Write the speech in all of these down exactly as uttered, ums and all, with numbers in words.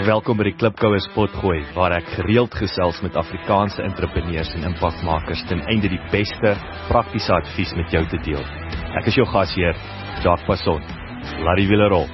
Welkom by die Klipkouers Potgooi, waar ek gereeld gesels met Afrikaanse entrepreneurs en impakmakers ten einde die beste praktiese advies met jou te deel. Ek is jou gasheer, Jacques Passon. Laat die wiele rol.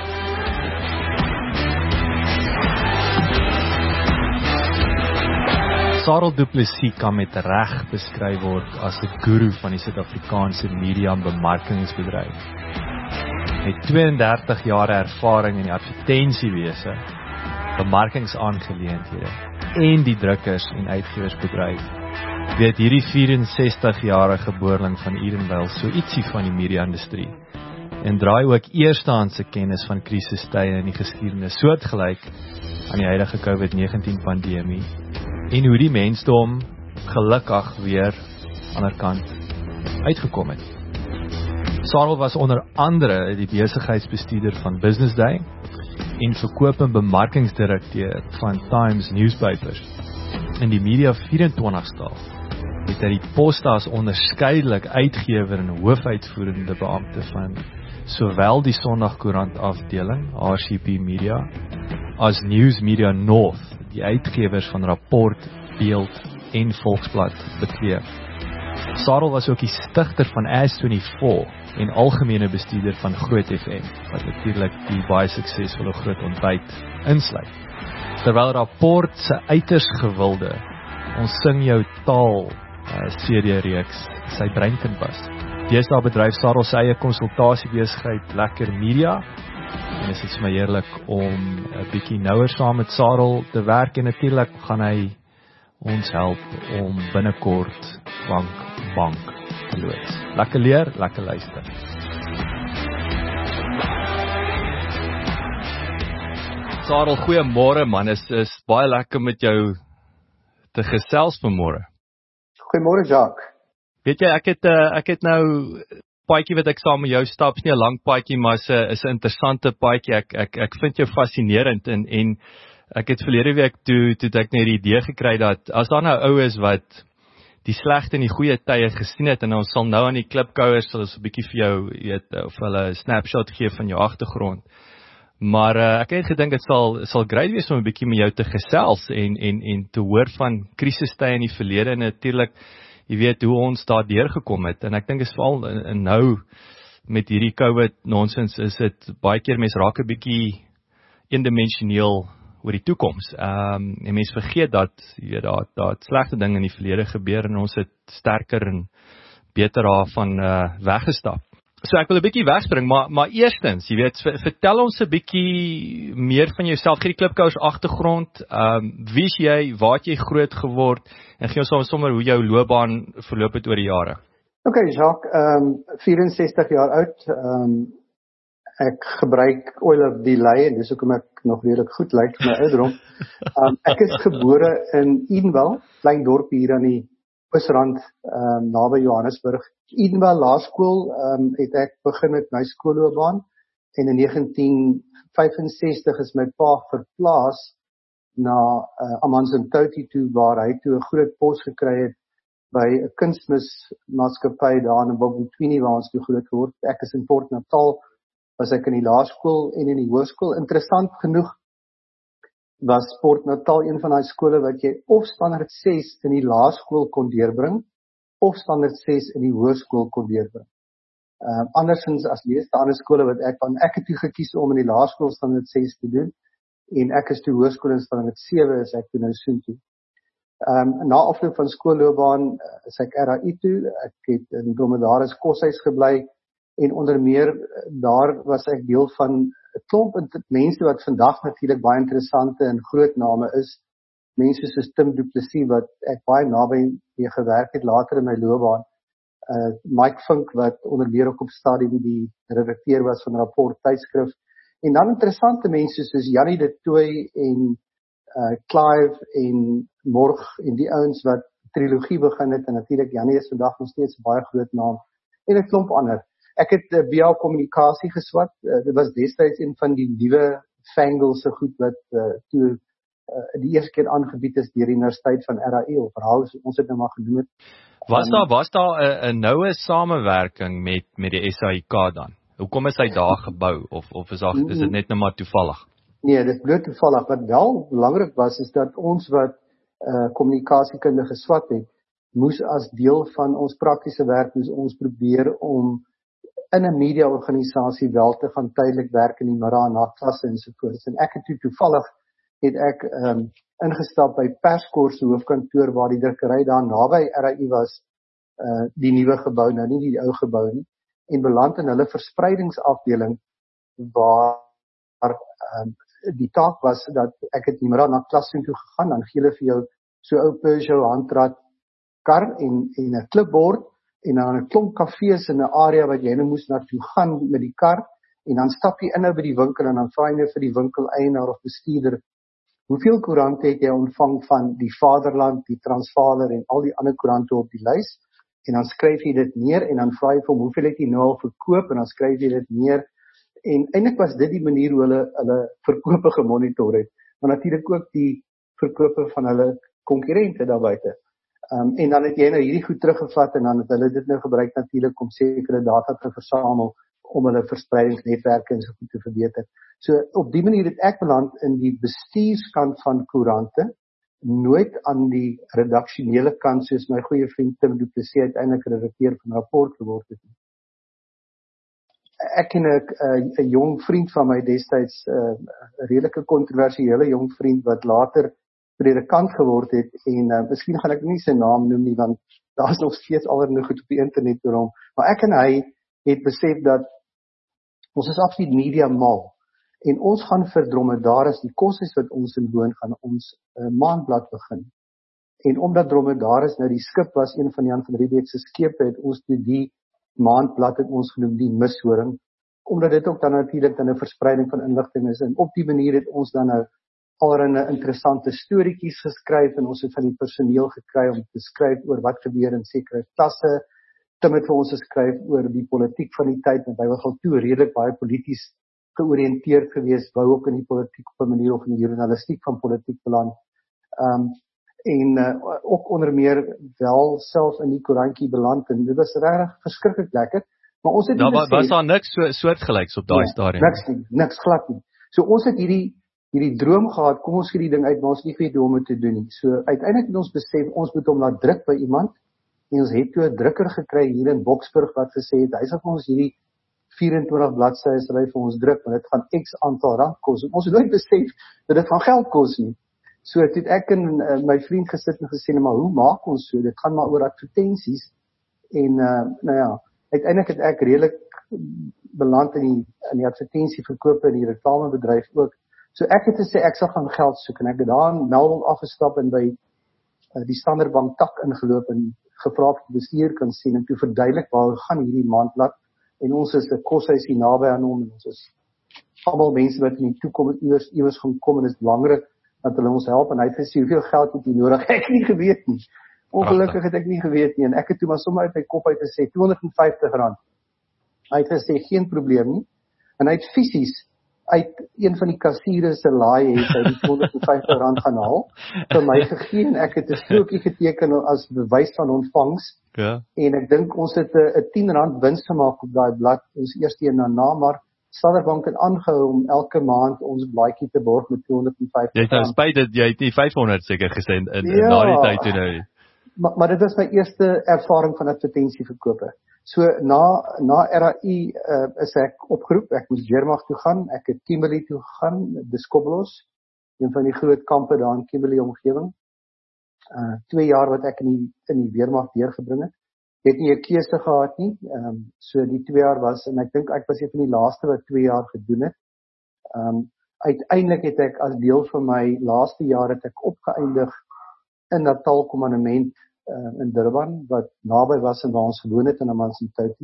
Sarel Du Plessis kan met reg beskryf word as 'n guru van die Suid-Afrikaanse media en bemarkingsbedryf. Met twee en dertig jaar ervaring in die advertensiewese, bemarkingsaangeleenthede en die drukkers en uitgewersbedryf, weet hierdie vyf en sestig-jarige boerling van Edenvale so ietsie van die media-industrie en draai ook eerstehandse kennis van krisistye in die geskiedenis soortgelyk aan die huidige COVID negentien pandemie en hoe die mensdom gelukkig weer aan die kant uitgekom het. Sarel was onder andere die besigheidsbestuurder van Business Day en verkoop- en bemarkingsdirekteur van Times Newspapers. In die Media vyf en twintig staal het hy die poste as onderskeidelik uitgewer en hoofuitvoerende beampte van sowel die Sondagkoerant afdeling, R C P Media, as News Media North, die uitgewers van Rapport, Beeld en Volksblad bekleed. Sarel was ook die stigter van As vyf-en-vyftig en algemene bestuurder van Groot F M, wat natuurlik die baie suksesvolle Groot Ontbyt insluit. Terwyl Rapport se uiters gewilde Ons Sing Jou Taal uh, C D-reeks sy breinkind was. Deesdae bedryf Sarel sy eie konsultasiebesigheid Lekker Media, en is dit vir my heerlik om 'n bietjie nouer saam met Sarel te werk, en natuurlik gaan hy ons help om binnekort bank bank te loods. Lekker leer, lekker luister. Sarel, goeiemôre man, is is baie lekker met jou te gesels vanmôre. Goeiemôre Jacques. Weet jy, ek het uh, ek het nou paadjie wat ek saam met jou stap, is nie 'n lang paadjie, maar is 'n is 'n interessante paadjie. Ek ek ek vind jou fascinerend en en ek het verlede week toe toe ek net die idee gekry dat as daar nou ou is wat die slegte en die goeie tye gesien het, en ons sal nou aan die klipkouers sal ons 'n bietjie vir jou weet of hulle 'n snapshot gee van jou agtergrond. Maar uh, ek het gedink dit sal sal great wees om 'n bietjie met jou te gesels en en en te hoor van krisistye in die verlede, en natuurlik jy weet hoe ons daar deurgekom het, en ek dink is veral in, in nou met hierdie COVID nonsens is dit baie keer mense raak 'n bietjie eendimensioneel oor die toekoms. Ehm um, en mense vergeet dat jy weet daar daar slegte dinge in die verlede gebeur en ons het sterker en beter daarvan uh, weggestap. So ek wil 'n bietjie wegspring, maar maar eerstens, jy weet, vertel ons 'n bietjie meer van jouself, gee die Klipkouers agtergrond. Ehm um, wie is jy, waar het jy groot geword, en gee ons sommer hoe jou loopbaan verloop het oor die jare. OK Jacques, ehm um, vyf en sestig jaar oud. Ehm um, ek gebruik oil of delay, en dis hoekom ek nog redelik goed lyk vir my ouderdom. Um, ek is gebore in Edenvale, klein dorpie hier aan die Oosrand, um, naby Johannesburg. Edenvale Laerskool um, het ek begin met my skoolloopbaan, en in negentien vyf-en-sestig is my pa verplaas na uh, Amanzimtoti toe, waar hy toe 'n groot pos gekry het by 'n kunsmismaatskappy daar in Bobbentini, waar ons toe groot geword. Ek is in Port Natal, was ek in die laerskool en in die hoërskool. Interessant genoeg was Port Natal een van daai skole wat jy of standaard ses in die laerskool kon deurbring, of standaard ses in die hoërskool kon deurbring. Um, andersins as meeste ander skole wat ek van, ek het toe gekies om in die laerskool standaard ses te doen, en ek is toe hoërskool in standaard sewe, is ek toe nou soontoe. Um, na afloop van skoolloopbaan is ek R A I toe, ek het in Dromedaris koshuis gebly, en onder meer daar was ek deel van 'n klomp mense wat vandag natuurlik baie interessante en groot name is. Mense soos Tim Du Plessis wat ek baie naby mee gewerk het later in my loopbaan. Uh, Mike Fink wat onder meer ook op stadium die redakteur was van Rapport tydskrif. En dan interessante mense soos Jannie de Tooy en uh, Clive en Morg en die ouens wat trilogie begin het, en natuurlik Jannie is vandag nog steeds 'n baie groot naam, en 'n klomp ander. Ek het uh, B A kommunikasie geswat. Uh, dit was destyds een van die nuwe fangelse goed wat uh, toe uh, die eerste keer aangebied is deur die Universiteit van R A I of House, ons het nou maar genoem het. Was daar was daar 'n noue samewerking met met die S A I K dan? Hoekom is hy daar gebou, of of is daar, is dit net nou maar toevallig? Nee, dit is bloot toevallig. Wat wel belangrik was, is dat ons wat uh, kommunikasiekundige swat het, moes as deel van ons praktiese werk, moes ons probeer om in 'n mediaorganisasie wel te gaan tydelik werk in die middag en nagklasse ensovoorts. En ek het toe toevallig, het ek um, ingestap by Perskorps se hoofkantoor, waar die drukkery daar naby R A I was, uh, die nuwe gebou, nou nie die ou gebou nie, en beland in hulle verspreidingsafdeling, waar um, die taak was, dat ek het die middag na klas toe gegaan, dan gee hulle vir jou so ou Peugeot handrat kar en, en 'n klipbord, en dan 'n klomp kafees in 'n area wat jy nou moes naartoe gaan met die kar, en dan stap jy in nou by die winkel, en dan vra jy nou vir die winkeleienaar of bestuurder, hoeveel koerante het jy ontvang van die Vaderland, die Transvaal en al die ander koerante op die lys, en dan skryf jy dit neer, en dan vra jy vir hom, hoeveel het jy nou al verkoop, en dan skryf jy dit neer, en eintlik was dit die manier hoe hulle, hulle verkope gemonitor het, maar natuurlik ook die verkope van hulle konkurrente daar buite. Um, en dan het jy nou hierdie goed teruggevat, en dan het hulle dit nou gebruik natuurlik om sekere data te versamel, om hulle verspreidingsnetwerke en so goed te verbeter. So op die manier het ek beland in die bestuurskant van koerante, nooit aan die redaksionele kant, soos my goeie vriend Tim Du Plessis uiteindelik redakteur van Rapport geword het. Ek ken 'n 'n jong vriend van my destyds, 'n uh, redelike kontroversiële jong vriend wat later predikant geword het, en uh, miskien gaan ek nie sy naam noem nie, want daar is nog steeds allerlei goed op die internet oor hom, maar ek en hy het besef dat ons is absoluut media mal, en ons gaan vir Dromedaris, die kosses wat ons in woon, gaan ons uh, maandblad begin. En omdat Dromedaris nou die skip was, een van Jan van Riebeeck se skepe, het ons toe die maandblad het ons genoem die Mishoring, omdat dit ook dan natuurlik dan 'n verspreiding van inligting is, en op die manier het ons dan nou allerlei interessante storieetjies geskryf, en ons het van die personeel gekry om te skryf oor wat gebeur in sekere klasse. Tim het vir ons geskryf oor die politiek van die tyd, en hy was al toe redelik baie polities georiënteerd geweest, wou ook in die politiek op 'n manier of in die journalistiek van politiek beland. Um, en uh, ook onder meer wel self in die koerantjie beland, en dit was regtig verskriklik lekker. Maar ons het daar was, was daar niks so soortgelyks op daai ja, stadium. Niks nie, niks glad nie. So ons het hierdie hierdie droom gehad, kom ons gee die ding uit, maar ons nie weet hoe om dit te doen nie. So uiteindelik het ons besef, ons moet hom laat druk by iemand, en ons het toe 'n drukker gekry hier in Boksburg wat gesê het, hy sal vir ons hierdie vyf-en-twintig bladsye sal hy vir ons druk, maar dit gaan x aantal rand kos. En ons het nooit besef dat dit gaan geld kos nie. So het ek en uh, my vriend gesit en gesê, maar hoe maak ons so? Dit gaan maar oor advertensies. En uh, nou ja, uiteindelik het ek redelik beland in die, in die advertensieverkope en die reklamebedryf ook. So ek het gesê, ek sal gaan geld soek, en ek het daar in Melville afgestap en by uh, die Standard Bank tak ingeloop en gevra of die bestuur kan sien, en toe verduidelik waar gaan hierdie maandblad, en ons is 'n koshuis hier naby aan hom, en ons is almal mense wat in die toekoms iewers iewers gaan kom, en dit is belangrik dat hulle ons help, en hy het gesê, hoeveel geld het jy nodig? Ek het nie geweet nie. Ongelukkig het ek nie geweet nie, en ek het toe maar sommer uit my kop uit gesê, tweehonderd vyftig rand. Hy het gesê, geen probleem nie, en hy het fisies uit een van die kassiere se laai het hy die tweehonderd vyftig rand gaan haal, vir my gegee, en ek het 'n strokie geteken as bewys van ontvangs, ja. En ek dink ons het 'n tien rand wins gemaak op daai blad, ons eerste een daarna, maar Standard Bank het aangehou om elke maand ons blaadjie te borg met tweehonderd vyftig rand. Jy het nou spyt dat jy het nie vyfhonderd seker gesê in, in, in na die tyd toe nou. Maar, maar dit was my eerste ervaring van advertensieverkope. So na na R A I uh, is ek opgeroep, ek moes Weermag toe gaan, ek het Kimberley toe gegaan, Diskoblos, een van die groot kampe daar in Kimberley omgewing. Uh, twee jaar wat ek in die, in die Weermag deurgebring het. Ek het nie 'n keuse gehad nie, um, so die twee jaar was, en ek dink ek was een van die laaste wat twee jaar gedoen het. Um, uiteindelik het ek as deel van my laaste jaar het ek opgeëindig in Natal Kommandement uh, in Durban, wat naby was en waar ons gewoon het in Amanzimtoti.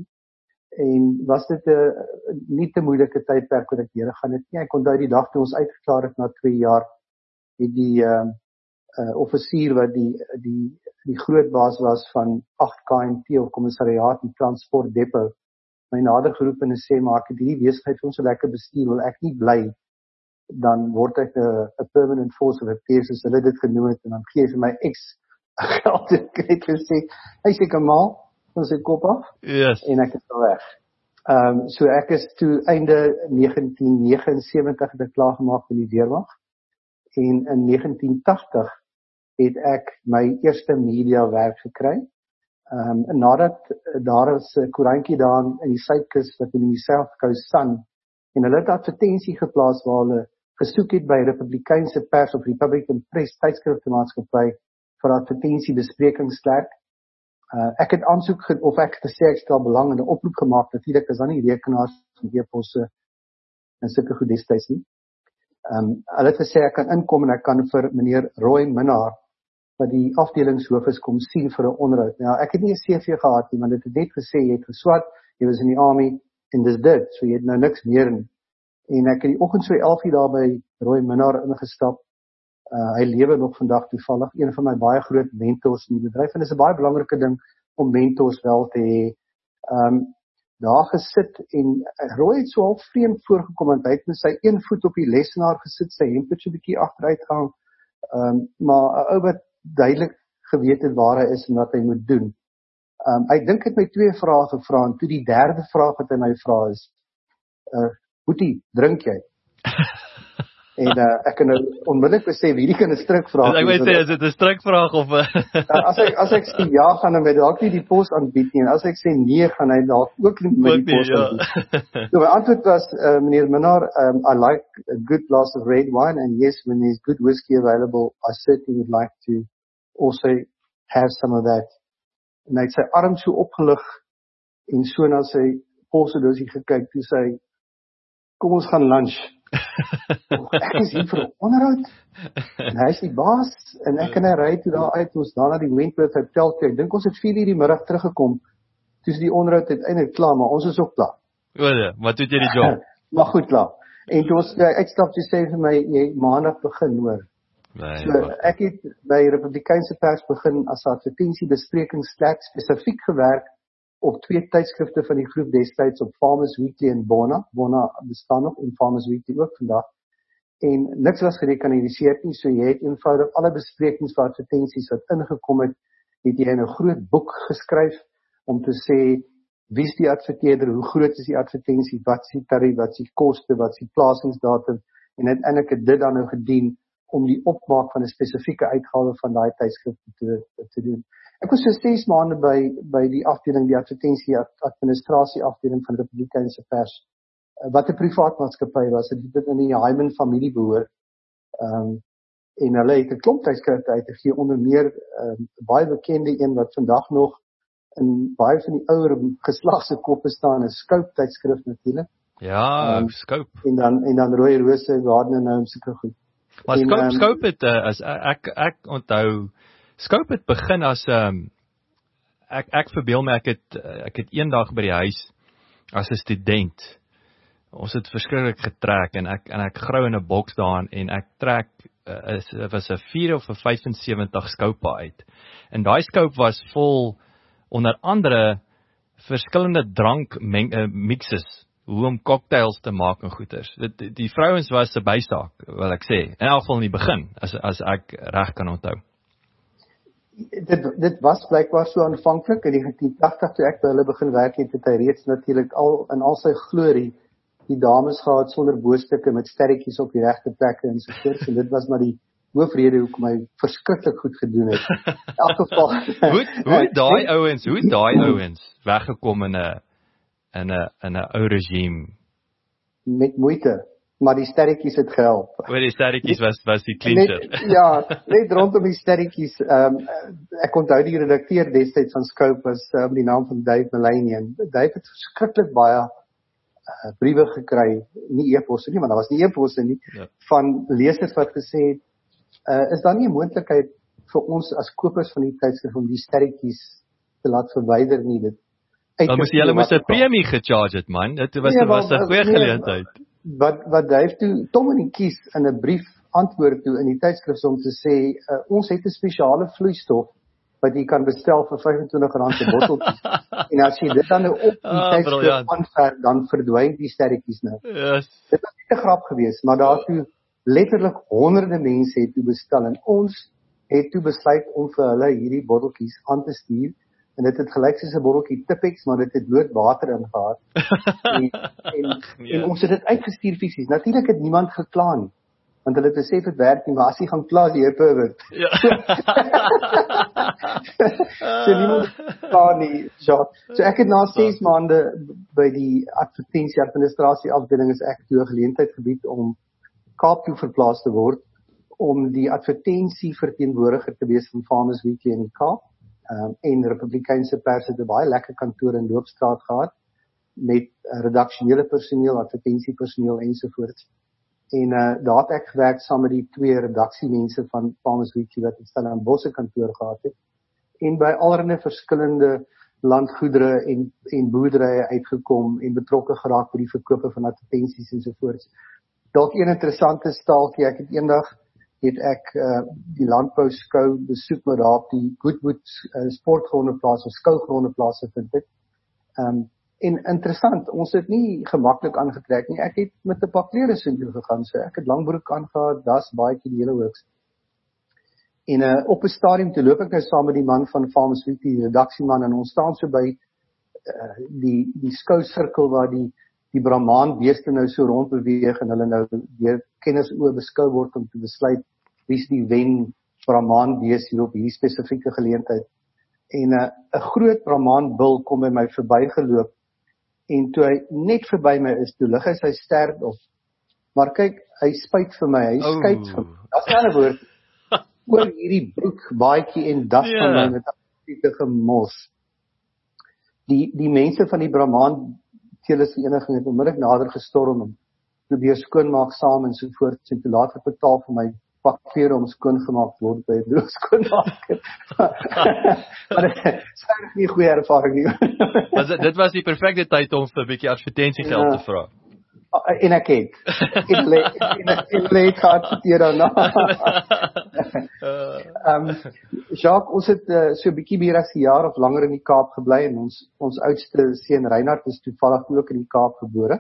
En was dit 'n uh, nie te moeilike tydperk wat ek deurgegaan het nie. Ek onthou die dag toe ons uitgeklaar het na twee jaar, het die uh, uh, offisier wat die die die groot baas was van agt K M T of Kommissariaat en Transport Depot, my nader geroep en sê, maar ek het hierdie besigheid vir ons so lekker bestuur, wil ek nie bly, dan word ek 'n permanent force of affairs, as hulle dit genoem het, en dan gee vir my X geld, ek het gesê, hy sê, Kamal, van sy kop af, yes. En ek is al weg. Ehm um, so ek is toe einde negentien negenensewentig het ek klaargemaak met die weermag en in negentien tagtig het ek my eerste media werk gekry. Ehm um, nadat daar is 'n koerantjie daar in die Suidkus wat in die South Coast Sun en hulle het advertensie geplaas waar hulle gesoek het by Republikeinse pers of Republican Press tydskrifmaatskappy vir advertensiebesprekingsklerk. Uh, ek het aansoek ge- of ek gesê ek stel belang in 'n oproep gemaak, natuurlik is daar nie rekenaars van e-posse en sulke goed destyds nie. Um, hulle het gesê ek kan inkom en ek kan vir meneer Roy Minnar wat die afdelingshoof is kom sien vir 'n onderhoud. Nou ek het nie 'n C V gehad nie, want dit het net gesê jy het geswat, jy was in die army en dis dit, so jy het nou niks meer nie. En ek het die oggend so elf uur daar by Roy Minnar ingestap. Uh, hy lewe nog vandag toevallig, een van my baie groot mentors in die bedryf en dit is 'n baie belangrike ding om mentors wel te hê. Um, daar gesit en Roy het so half vreemd voorgekom want hy het met sy een voet op die lesenaar gesit, sy hemp het so 'n bietjie agteruit gehang, um, maar 'n ou wat duidelik geweet het waar hy is en wat hy moet doen. Um, hy dink het my twee vrae gevra en toe die derde vraag wat hy my vra is, uh, Boetie, drink jy? En uh, ek kan nou onmiddellik sê, hierdie kan 'n strikvraag wees. Ek wil sê, is dit 'n strikvraag of... uh, as ek as ek sê ja, gaan hy my dalk nie die pos aanbied nie, en as ek sê nee, gaan hy dalk ook nie my die pos aanbied. So my antwoord was, uh, meneer Minnar, um, I like a good glass of red wine, and yes, when there's good whiskey available, I certainly would like to also have some of that. En hy het sy arm so opgelig, en so na sy polsdosie gekyk, toe sê hy, kom ons gaan lunch. Ek is hier vir 'n onderhoud en hy is die baas en ek en hy ry toe daar uit, ons daar na die Wentworth Hotel toe. Ek dink ons het vier uur die middag teruggekom. Toe is die onderhoud uiteindelik klaar, maar ons is ook klaar. O nee, maar toe het jy die job. Maar goed klaar. En toe ons uitstap toe sê vir my jy maandag begin hoor. Nee, so ek het by Republikeinse pers begin as advertensiebesprekingsklerk spesifiek gewerk op twee tydskrifte van die groep destyds op Farmers Weekly en Bona. Bona bestaan nog en Farmers Weekly ook vandag. En niks was gerekanaliseer nie, so jy het eenvoudig alle besprekings vir advertensies wat ingekom het, het jy in 'n groot boek geskryf om te sê wie is die adverteerder, hoe groot is die advertensie, wat is die tarief, wat is die koste, wat is die plasingsdatum en uiteindelik het dit dan nou gedien om die opmaak van 'n spesifieke uitgawe van daai tydskrifte te te doen. Ek was so ses maande by by die afdeling, die advertensie administrasie afdeling van Republikeinse pers, wat 'n privaat maatskappy was, dit het in die Hyman familie behoort. Um, en hulle het 'n klomp tydskrifte uitgegee, onder meer um, baie bekende een wat vandag nog in baie van die ouer geslagse koppe staan, 'n Scope tydskrif natuurlik. Ja, um, Scope. En dan en dan Rooi Rose, Gardner nou sulke goed. Maar Scope, um, Scope het uh, as ek ek onthou Scope het begin as um, ek ek verbeel my ek het ek het eendag by die huis as 'n student. Ons het verskriklik getrek en ek en ek grou in 'n boks daarin en ek trek uh, is was 'n vier of 'n vyfensewentig Scope uit. En daai Scope was vol onder andere verskillende drank meng, uh, mixes, hoe om cocktails te maak en goeters. Dit die, die vrouens was 'n bysaak, wil ek sê. In elk geval in die begin, as as ek reg kan onthou. Dit dit was blykbaar so aanvanklik in negentien tagtig toe ek by hulle begin werk het, het hy reeds natuurlik al in al sy glorie die dames gehad sonder bostukke met sterretjies op die regte plekke en so voort, en dit was maar die hoofrede hoekom hy verskriklik goed gedoen het. In elk geval hoe hoe daai ouens, hoe daai ouens weggekom in 'n in 'n in 'n ou regime met moeite, maar die sterretjies het gehelp. Oor die sterretjies was was die clincher. Net, ja, net rondom die sterretjies. Um, ek onthou die redakteur destyds van Scope was um, die naam van Dave Melanian. Dave het verskriklik baie uh, briewe gekry, nie e-posse nie, maar daar was nie e-posse nie, ja. van lesers wat gesê het, uh, is daar nie 'n moontlikheid vir ons as kopers van die tydskrif om die sterretjies te laat verwyder nie, dit Dan moes jy hulle moes 'n premie gecharge het, man. Dit was, nee, was 'n goeie nee, geleentheid. Wat wat Dave toe Tom en die kies in 'n brief antwoord toe in die tydskrif om te sê uh, ons het 'n spesiale vloeistof wat jy kan bestel vir vyfentwintig rand se botteltjie. En as jy dit dan nou op die ah, tydskrif aanver, dan verdwyn die sterretjies nou. Yes. Dit was net 'n grap geweest, maar daartoe letterlik honderde mense het toe bestel en ons het toe besluit om vir hulle hierdie botteltjies aan te stuur en dit het gelyk soos 'n botteltjie Tipex, maar dit het bloot water in gehad. en, en, nee. en ons het dit uitgestuur fisies. Natuurlik het niemand gekla nie, want hulle het besef dit werk nie, maar as jy gaan kla, jy pervert. Ja. so niemand kla nie, Jacques. So ek het na ses maande by die advertensie administrasie afdeling is ek toe 'n geleentheid gebied om Kaap toe verplaas te word, om die advertensie verteenwoordiger te wees van Farmers Weekly in die Kaap. Um, en Republikeinse pers het 'n baie lekker kantoor in Loopstraat gehad, met uh, redaksionele personeel, advertensiepersoneel ensovoorts. En uh, daar het ek gewerk saam met die twee redaksiemense van Farmers Weekly wat in Stellenbosch se kantoor gehad het. En by allerlei verskillende landgoedere en, en boerderye uitgekom en betrokke geraak by die verkope van advertensies ensovoorts. Dalk een interessante staaltjie, ek het eendag het ek uh, die landbou skou besoek wat daar op die Goodwood uh, sportgrondeplaas of skougrondeplaas vind het. Um, en interessant, ons het nie gemaklik aangetrek nie. Ek het met 'n pak klere soontoe gegaan, so ek het langbroek aangehad, das, baadjie, die hele hooks. En uh, op 'n stadium toe loop ek nou saam met die man van Farmers Weekly, die redaksieman, en ons staan so by uh, die die skousirkel waar die die Brahmaan beeste nou so rond beweeg en hulle nou deur kenners oor beskou word om te besluit wie is die wen Brahmaan bees hier op hierdie spesifieke geleentheid. En 'n uh, 'n groot Brahmaan bil kom by my verbygeloop en toe hy net verby my is, toe lig hy sy stert op. Maar kyk, hy spyt vir my, hy oh. skyt vir my. Daar's 'n ander woord oor hierdie broek, baadjie en das yeah. van my met 'n absolute gemors. Die die mense van die Brahmaan Teles vereniging het onmiddellik nader gestorm en probeer skoonmaak saam en so voort, en toe later betaal vir my pak klere om skoongemaak word by 'n droog skoonmaker. Maar dit is regtig nie 'n goeie ervaring nie. was dit, dit was die perfekte tyd om vir 'n bietjie advertensiegeld ja. te vra. En ek het. En hulle het geadverteer daarna. um, Jacques, ons het uh, so 'n bietjie meer as 'n jaar of langer in die Kaap gebly en ons ons oudste seun Reinhard is toevallig ook in die Kaap gebore.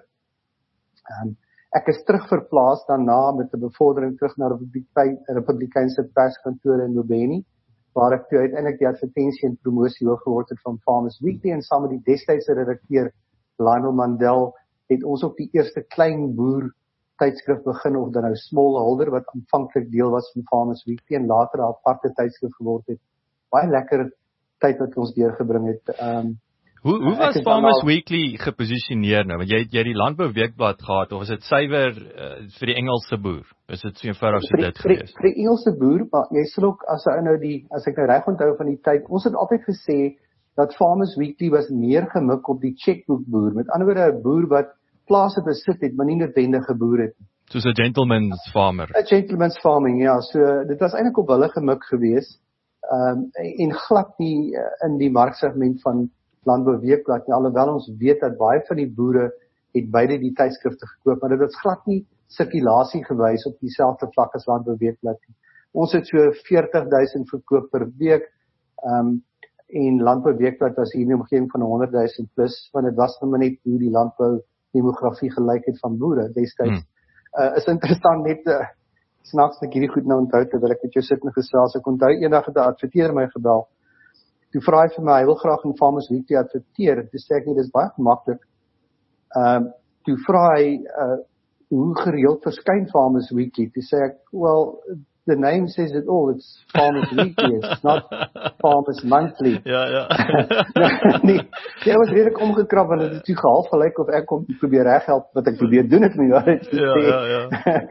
Um, ek is terug verplaas daarna met 'n bevordering terug na die Republikeinse perskantoor in Lubeni, waar ek toe uiteindelik die advertensie en promosie hoof geword het van Farmers Weekly en saam met die destydse redakteur Lionel Mandel het ons op die eerste klein boer tydskrif begin, of dan nou Smallholder, wat aanvanklik deel was van Farmers Weekly en later 'n aparte tydskrif geword het. Baie lekker tyd wat ons deurgebring het. Um, hoe hoe was Farmers Weekly geposisioneer nou? Want jy jy het die Landbou Weekblad gehad, of is dit suiwer uh, vir die Engelse boer? Is dit so eenvoudig so dit gewees? Vir die Engelse boer, maar jy sal ook as hy nou die as ek nou reg onthou van die tyd, ons het altyd gesê dat Farmers Weekly was meer gemik op die checkbook boer. Met ander woorde 'n boer wat plase besit het, maar nie noodwendig geboer het. Soos 'n gentleman's farmer. 'n Gentleman's farming, ja. So dit was eintlik op hulle gemik geweest. Ehm um, en glad nie in die marksegment van Landbou Weekblad nie, alhoewel ons weet dat baie van die boere het beide die tydskrifte gekoop, maar dit was glad nie sirkulasie gewys op dieselfde vlak as Landbou Weekblad nie. Ons het so veertig duisend verkoop per week. Ehm um, en Landbou Weekblad was hier in die omgewing van honderd duisend plus, want dit was nou net hoe die landbou demografie gelyk het van boere destyds. Hmm. Uh, is interessant net uh, snaaks dat ek hierdie goed nou onthou terwyl ek met jou sit en gesels. Ek onthou eendag het 'n adverteerder my gebel. Toe vra hy vir my, hy wil graag in Farmers Weekly adverteer. Toe sê ek nie, dis baie maklik. Ehm uh, toe vra hy uh, hoe gereeld verskyn Farmers Weekly. Toe sê ek, well, the name says it all. It's Farmers Weekly. It's not Farmers Monthly. Ja, ja. nee, jy was redelik omgekrap want dit het toe gehalf gelyk of ek kom probeer reghelp wat ek probeer doen het met jou. Ja, ja, ja.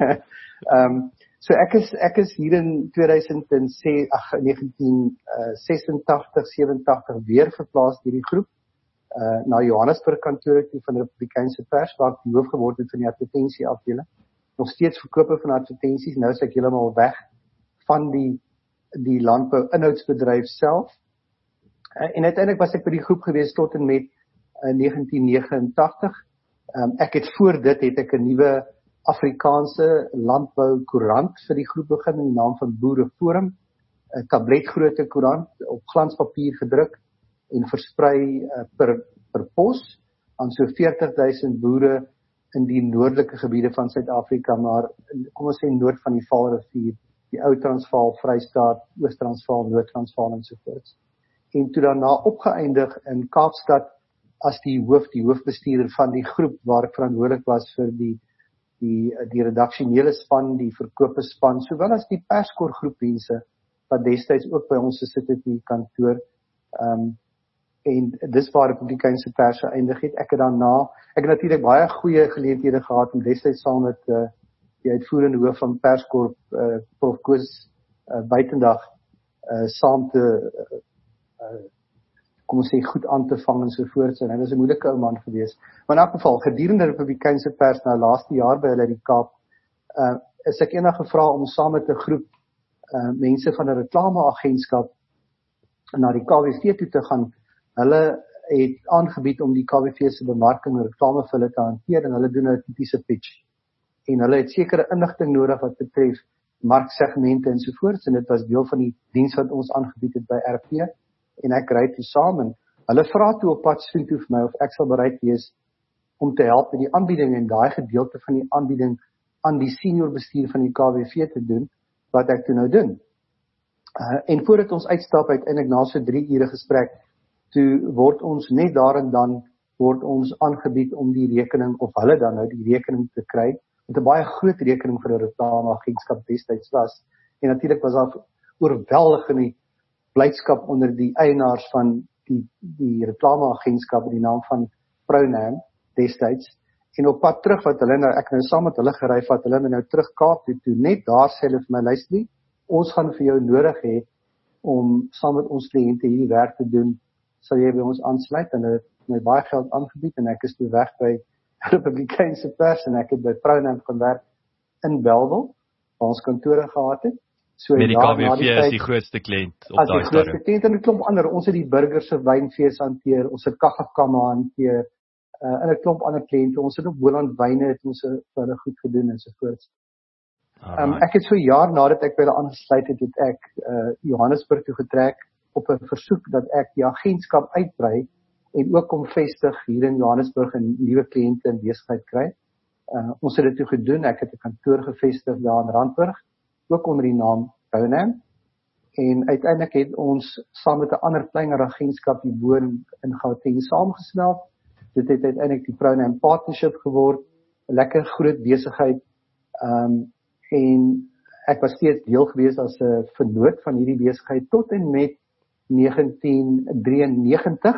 Ehm um, so ek is ek is hier in negentien sesentagtig sewenentagtig weer verplaas deur die groep uh, na Johannesburg kantoor toe van die Republikeinse pers waar ek hoof geword het van die advertensie afdeling. Nog steeds verkope van advertensies, nou is ek heeltemal weg van die die landbou inhoudsbedryf self. Uh, en uiteindelik was ek by die groep gewees tot en met uh, negentien negenentagtig. Um, ek het voor dit het ek 'n nuwe Afrikaanse landbou koerant vir die groep begin in die naam van Boere Forum, 'n tabletgrootte koerant op glanspapier gedruk en versprei uh, per per pos aan so veertig duisend boere in die noordelike gebiede van Suid-Afrika, maar kom ons sê noord van die Vaalrivier, die Ou Transvaal, Vrystaat, Oos-Transvaal, Noord-Transvaal en so voort. en toe daarna opgeëindig in Kaapstad as die hoof, die hoofbestuurder van die groep waar ek verantwoordelik was vir die die die redaksionele span, die verkope span, sowel as die perskorps groep mense wat destyds ook by ons gesit het in die kantoor. Um, en dis waar Republikeinse Pers geëindig het. Ek het daarna, ek het natuurlik baie goeie geleenthede gehad om destyds saam met uh, die uitvoerende hoof van perskorps, uh, Prof Koos uh, Buitendag, uh, saam te uh, uh, kom ons sê, goed aan te vang en sovoorts, en hy was 'n moeilike ou man gewees. Maar in elk geval, gedurende Republikeinse Pers, nou laaste jaar by hulle in die Kaap, uh, is ek eendag gevra om saam met 'n groep uh, mense van 'n reklameagentskap na die K W V toe te gaan. Hulle het aangebied om die K W V se bemarking en reklame vir hulle te hanteer, en hulle doen 'n tipiese pitch. En hulle het sekere inligting nodig wat betref marksegmente en sovoorts, en dit was deel van die diens wat ons aangebied het by R P, en ek ry toe saam, en hulle vra toe op pad soontoe vir my of ek sal bereid wees om te help met die aanbieding en daai gedeelte van die aanbieding aan die senior bestuur van die K W V te doen, wat ek toe nou doen. Uh, en voordat ons uitstap, uiteindelik na so drie ure gesprek, toe word ons net daar en dan, word ons aangebied om die rekening, of hulle dan nou die rekening te kry, met 'n baie groot rekening vir 'n reklameagentskap destyds was, en natuurlik was daar oorweldigende blydskap onder die eienaars van die, die reklameagentskap in die naam van Prounam destyds, en op pad terug wat hulle nou, ek nou saam met hulle gery, wat hulle nou terug Kaap toe, toe net daar sê hulle vir my, luister nie, ons gaan vir jou nodig hê om saam met ons kliënte hierdie werk te doen, sal jy by ons aansluit, en hulle het my baie geld aangebied, en ek is toe weg by Republikeinse Pers, en ek het by Prounam gaan werk in Bellville, waar ons kantore gehad het. So met die K W V is die grootste kliënt op daai stadium. Die grootste kliënt en 'n klomp ander. Ons het die burgers se wynfees hanteer, ons het Kagakamme hanteer, uh, en 'n klomp ander kliënte. Ons het ook Boland Wyne het ons vir hulle goed gedoen en so voort. Um, ek het so 'n jaar nadat ek by hulle aangesluit het, het ek uh, Johannesburg toe getrek op 'n versoek dat ek die agentskap uitbrei en ook kom vestig hier in Johannesburg en nuwe kliënte en besigheid kry. Uh, ons het dit toe gedoen. Ek het 'n kantoor gevestig daar in Randburg, ook onder die naam Prounam, en uiteindelik het ons saam met 'n ander kleiner agentskap die boon in Gauteng saamgesmelt. Dit het uiteindelik die Prounam Partnership geword, 'n lekker groot besigheid, um, en ek was steeds deel gewees as 'n vernoot van hierdie besigheid tot en met negentien drieënnegentig,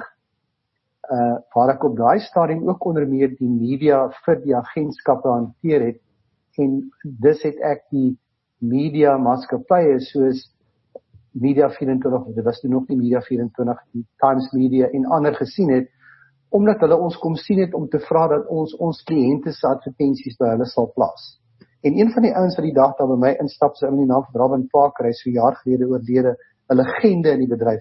uh, waar ek op daai stadium ook onder meer die media vir die agentskappe hanteer het, en dus het ek die media maatskappye soos Media vyf en twintig, dit was toe nog nie Media vyf en twintig, die Times Media en ander gesien het, omdat hulle ons kom sien het om te vra dat ons ons kliënte se advertensies by hulle sal plaas. En een van die ouens wat die dag daar by my instap, sy in die naam van Robin Parker, hy is so jaar gelede oorlede, 'n legende in die bedryf.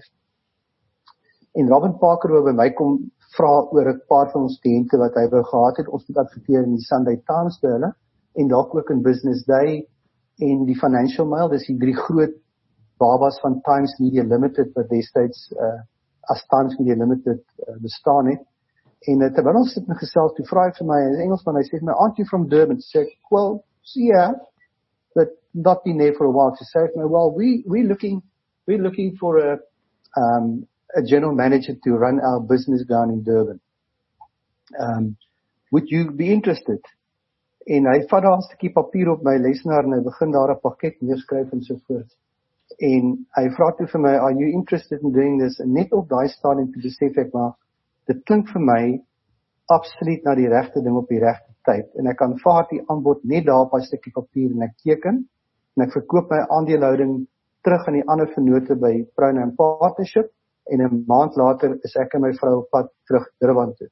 En Robin Parker wou by my kom vra oor 'n paar van ons kliënte wat hy wou gehad het, ons moet adverteer in die Sunday Times by hulle, en dalk ook in Business Day, en die Financial Mail, dis die drie groot babas van Times Media Limited, wat destyds uh, as Times Media Limited uh, bestaan het. En uh, terwyl ons sit in gesels, toe vra hy vir my, in Engelsman, hy sê vir my, aren't you from Durban? Sê ek, well, yeah, but not been there for a while. She said, well, we, we're looking, we're looking for a, um, a general manager to run our business down in Durban. Um, would you be interested? En hy vat daar 'n stukkie papier op my lesenaar en hy begin daar 'n pakket neerskryf en so voort. En hy vra toe vir my, are you interested in doing this? En net op daai stadium toe besef ek maar, dit klink vir my absoluut na die regte ding op die regte tyd. En ek aanvaar die aanbod net daar op 'n stukkie papier en ek teken en ek verkoop my aandelehouding terug aan die ander vennote by Prounam Partnership en 'n maand later is ek en my vrou op pad terug Durban toe.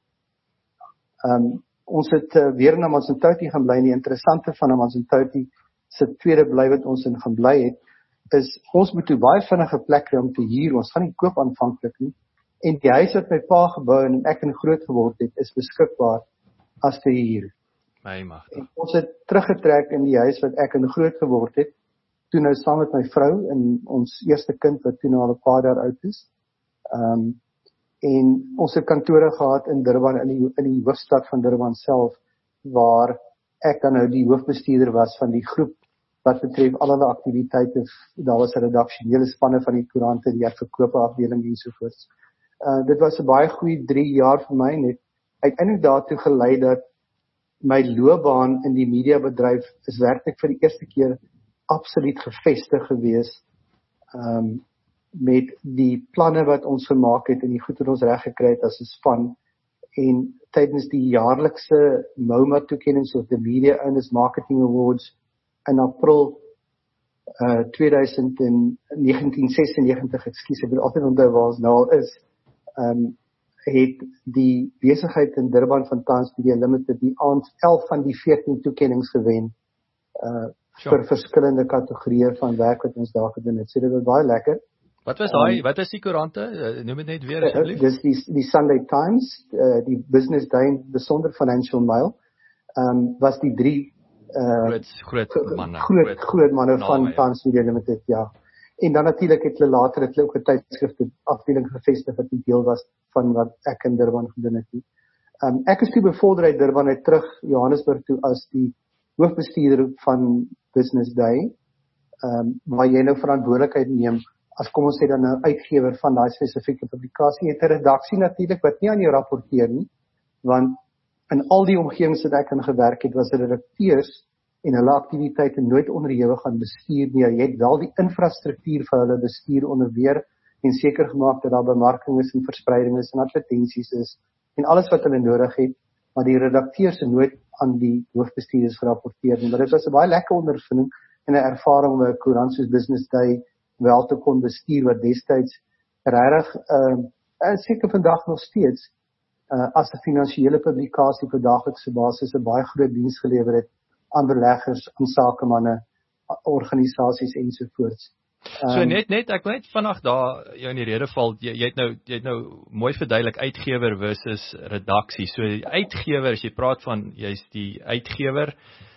Um, ons het uh, weer in Amanzimtoti gaan bly. Die interessante van Amanzimtoti se tweede bly wat ons in gaan bly het, is ons moet toe baie vinnige plek kry om te huur. Ons gaan nie koop aanvanklik nie. En die huis wat my pa gebou en ek in groot geword het, is beskikbaar as te huur. My magtig. En ons het teruggetrek in die huis wat ek in groot geword het, toe nou saam met my vrou en ons eerste kind wat toe nou al 'n paar jaar oud is. Um, en ons het kantore gehad in Durban, in die, in die hoofstad van Durban self, waar ek dan nou die hoofbestuurder was van die groep wat betref al hulle aktiwiteite. Daar was 'n redaksionele spanne van die koerante, die verkope afdeling ensovoorts. Uh, dit was 'n baie goeie drie jaar vir my, net uiteindelik daartoe gelei dat my loopbaan in die mediabedryf is werklik vir die eerste keer absoluut gevestig gewees, um, met die planne wat ons gemaak het en die goed wat ons reg gekry het as 'n span. En tydens die jaarlikse MoMA toekennings of the Media Owners Marketing Awards in April uh, twintig negentig, ekskuus, ek wil altyd onthou waar ons nou is, um, het die besigheid in Durban van Times Media Limited die aand elf van die veertien toekennings gewen uh, vir verskillende kategorieë van werk wat ons daar gedoen het. So dit was baie lekker. Wat was daai, um, wat is die koerante? Uh, noem dit net weer asseblief. Dis die, die Sunday Times, uh, die Business Day, besonder Financial Mail, um, was die drie uh, groot, groot manne, groot, groot manne van no, Times Media Limited, ja. En dan natuurlik het hulle later het hulle ook 'n tydskrifte afdeling gevestig wat die deel was van wat ek in Durban gedoen het. Um, ek is toe bevorder uit Durban uit terug Johannesburg toe as die hoofbestuurder van Business Day, um, waar jy nou verantwoordelikheid neem as kom ons sê dan 'n uitgewer van daai spesifieke publikasie. Jy het 'n redaksie natuurlik wat nie aan jou rapporteer nie, want in al die omgewings wat ek in gewerk het, was redakteurs en hulle aktiwiteite nooit onderhewig aan bestuur nie. Jy het wel die infrastruktuur vir hulle bestuur onderweer en seker gemaak dat daar bemarking is en verspreiding is en advertensies is en alles wat hulle nodig het, maar die redakteurs het nooit aan die hoofbestuurders gerapporteer nie. Maar dit was 'n baie lekker ondervinding en 'n ervaring om 'n koerant soos Business Day wel te kon bestuur wat destyds regtig uh, en seker vandag nog steeds uh, as 'n finansiële publikasie vir daaglikse basis 'n baie groot diens gelewer het aan beleggers, aan sakemanne, organisasies ensovoorts. Um, so net net ek wil net vanaand daar jou in die rede val, jy, jy het nou jy het nou mooi verduidelik uitgewer versus redaksie. So die uitgewer, as jy praat van jy's die uitgewer,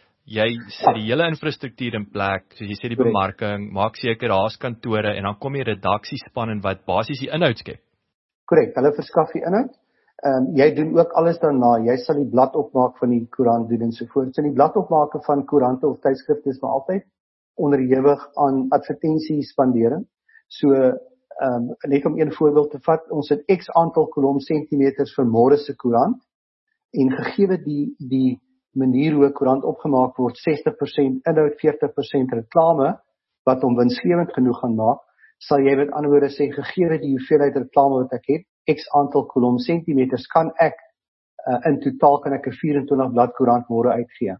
jy sit die hele infrastruktuur in plek, soos jy sê die Correct. bemarking, maak seker daar's kantore en dan kom die redaksiespan en wat basies die inhoud skep. Korrek, hulle verskaf die inhoud. Um, jy doen ook alles daarna, jy sal die blad opmaak van die koerant doen en so voort. So die blad opmaak van koerante of tydskrifte is maar altyd onderhewig aan advertensiespandering. So, um, net om een voorbeeld te vat, ons het x aantal kolom centimeters vir môre se koerant en gegee die die manier hoe 'n koerant opgemaak word, sestig persent inhoud, veertig persent reklame, wat hom winsgewend genoeg gaan maak, sal jy met ander woorde sê, gegee die hoeveelheid reklame wat ek het, x aantal kolom centimeters, kan ek, uh, in totaal kan ek 'n vyf-en-twintig blad koerant môre uitgee.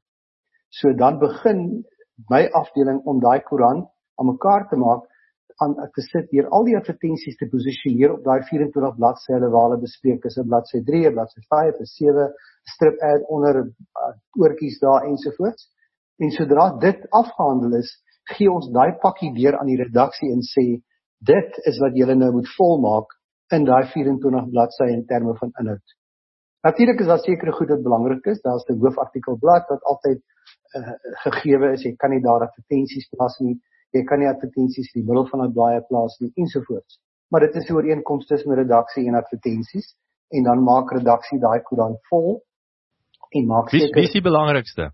So dan begin my afdeling om daai koerant aan mekaar te maak, aan te sit hier al die advertensies te posisioneer op daai vyf-en-twintig bladsye waar hulle bespreek is 'n bladsy drie, 'n bladsy vyf, 'n sewe, strip ad onder uh, oortjies daar ensovoorts. En sodra dit afgehandel is, gee ons daai pakkie deur aan die redaksie en sê dit is wat julle nou moet volmaak in daai vyf-en-twintig bladsye in terme van inhoud. Natuurlik is daar sekere goed wat belangrik is. Daar's 'n hoofartikelblad wat altyd uh, gegee is. Jy kan nie daar advertensies plaas nie. Jy kan nie advertensies in die middel van 'n bladsy plaas nie ensovoorts. Maar dit is 'n ooreenkoms tussen redaksie en advertensies en dan maak redaksie daai koerant vol en maak seker. Wie is die belangrikste?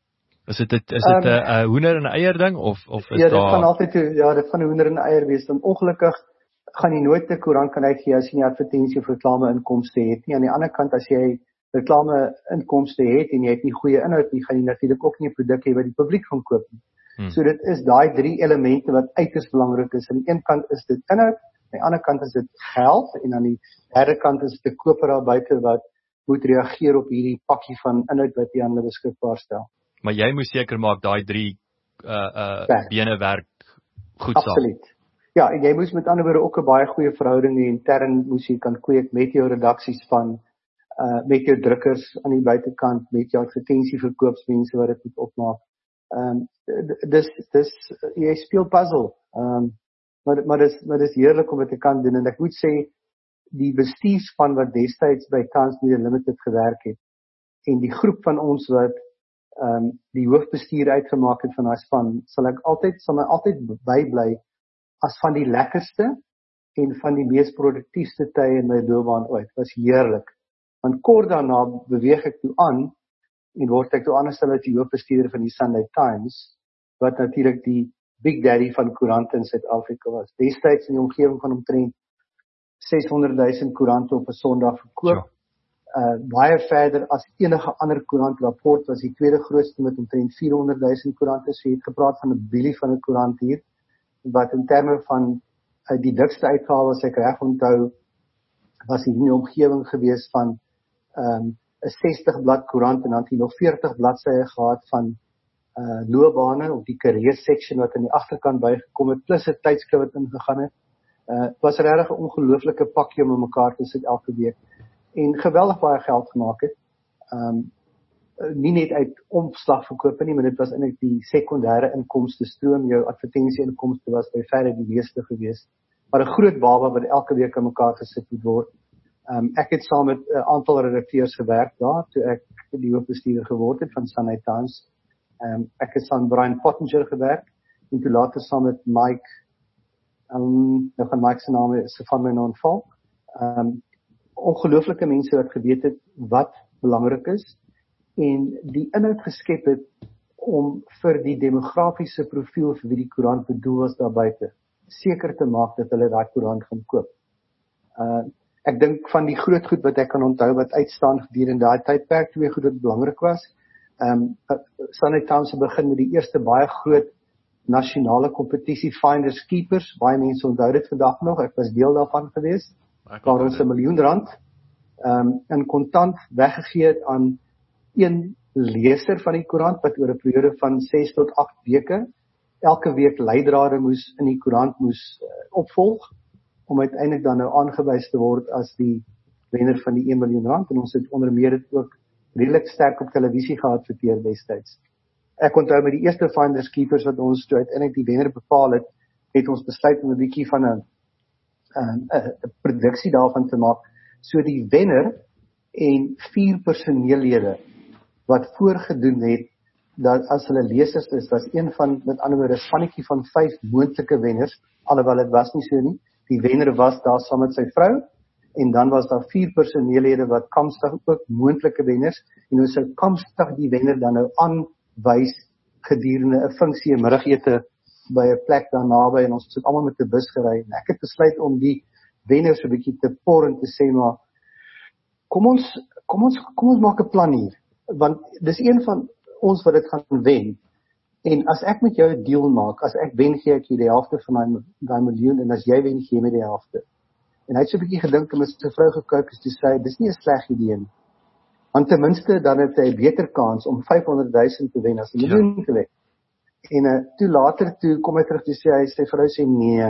Is dit is dit 'n um, uh, hoender en eier ding of of is ja, daar? Ja, dit gaan altyd ja, dit van 'n hoender en eier wees. Dan ongelukkig gaan jy nooit 'n koerant kan uitgee as jy nie advertensie of reklame inkomste het nie. Aan die ander kant, as jy reklame inkomste het en jy het nie goeie inhoud nie, gaan jy natuurlik ook nie 'n produk hê wat die publiek gaan koop nie. Hmm. So dit is daai drie elemente wat uiters belangrik is. Aan die een kant is dit inhoud, aan die ander kant is dit geld en aan die derde kant is dit 'n koper daar buite wat moet reageer op hierdie pakkie van inhoud wat jy aan hulle beskikbaar stel. Maar jy moet seker maak daai drie uh uh bene werk goed saam. Absoluut. Ja, en jy moes met ander woorde ook 'n baie goeie verhouding intern moes jy kan kweek met jou redaksiespan, uh met jou drukkers aan die buitekant, met jou advertensieverkoopsmense wat dit moet opmaak. Ehm um, dis dis jy speel puzzle. Ehm um, maar maar dis maar dis heerlik om dit te kan doen en ek moet sê die bestuurspan wat destyds by Times Media Limited gewerk het en die groep van ons wat ehm um, die hoofbestuur uitgemaak het van daai span, sal ek altyd sal my altyd bybly as van die lekkerste en van die mees produktiefste tye in my loopbaan ooit. Was heerlik. Want kort daarna beweeg ek toe aan en word ek toe aangestel as die hoofbestuurder van die Sunday Times wat natuurlik die Big Daddy van koerante in Suid-Afrika was. Destyds in die omgewing van omtrent seshonderdduisend koerante op 'n Sondag verkoop. Ja. Uh, baie verder as enige ander koerantrapport was die tweede grootste met omtrent vierhonderdduisend koerante. So jy het gepraat van 'n bilie van 'n koerant hier, wat in terme van uh, die dikste uitgawe, as ek reg onthou, was hier in die omgewing gewees van um, 'n sestig blad koerant en dan het hy nog veertig bladsye gehad van uh, loopbane of die career section wat aan die agterkant bygekom het, plus 'n tydskrif wat ingegaan het. Uh, was regtig 'n ongelooflike pakkie om mekaar te sit elke week. En geweldig baie geld gemaak het. Um, nie net uit omslagverkope nie, maar dit was eintlik die sekondêre inkomste stroom. Jou advertensie-inkomste was by verre die meeste gewees. Maar 'n groot baba wat elke week aan mekaar gesit moet word. Um, ek het saam met 'n uh, aantal redakteurs gewerk daar, toe ek die hoofbestuurder geword het van Sunday Times. Um, ek het saam met Brian Pottinger gewerk, en toe later saam met Mike, um, nou van Mike se naam is van my nou ontval. Um, ongelooflike mense wat geweet het wat belangrik is, en die inhoud geskep het om vir die demografiese profiel vir wie die koerant bedoel was daar buite, seker te maak dat hulle daai koerant gaan koop. Uh, ek dink van die groot goed wat ek kan onthou wat uitstaan gedurende daai tydperk, twee goed wat belangrik was. Um, Sunday Times het begin met die eerste baie groot nasionale kompetisie, Finders Keepers. Baie mense onthou dit vandag nog, ek was deel daarvan gewees, waar ons 'n miljoen rand um, in kontant weggegee het aan een leser van die koerant, wat oor 'n periode van ses tot agt weke, elke week leidrade moes in die koerant moes uh, opvolg, om uiteindelik dan nou aangewys te word as die wenner van die een miljoen rand, en ons het onder meer dit ook redelik sterk op televisie geadverteer destyds. Ek onthou met die eerste Finders Keepers wat ons toe uiteindelik die wenner bepaal het, het ons besluit om 'n bietjie van 'n 'n 'n produksie daarvan te maak, so die wenner en vier personeellede wat voorgedoen het dat as hulle lesers is, was een van, met ander woorde, 'n spannetjie van vyf moontlike wenners, alhoewel dit was nie so nie. Die wenner was daar saam met sy vrou, en dan was daar vier personeellede wat kamstig ook moontlike wenners, en ons sou kamstig die wenner dan nou aanwys gedurende 'n funksie, 'n middagete by 'n plek daar naby, en ons het almal met 'n bus gery, en ek het besluit om die wenner so 'n bietjie te por en te sê, maar kom ons, kom ons, kom ons maak 'n plan hier, want dis een van ons wat dit gaan wen, en as ek met jou 'n deal maak, as ek wen, gee ek jy die helfte van my, daai miljoen, en as jy wen, gee jy my die helfte. En hy het so 'n bietjie gedink, en met sy vrou gekyk, is toe sê, dis nie 'n sleg idee nie. Want ten minste, dan het hy 'n beter kans om vyfhonderdduisend te wen, as 'n miljoen ja. te wen. En uh, toe later, toe kom hy terug, toe sê hy, sy vrou sê, nee,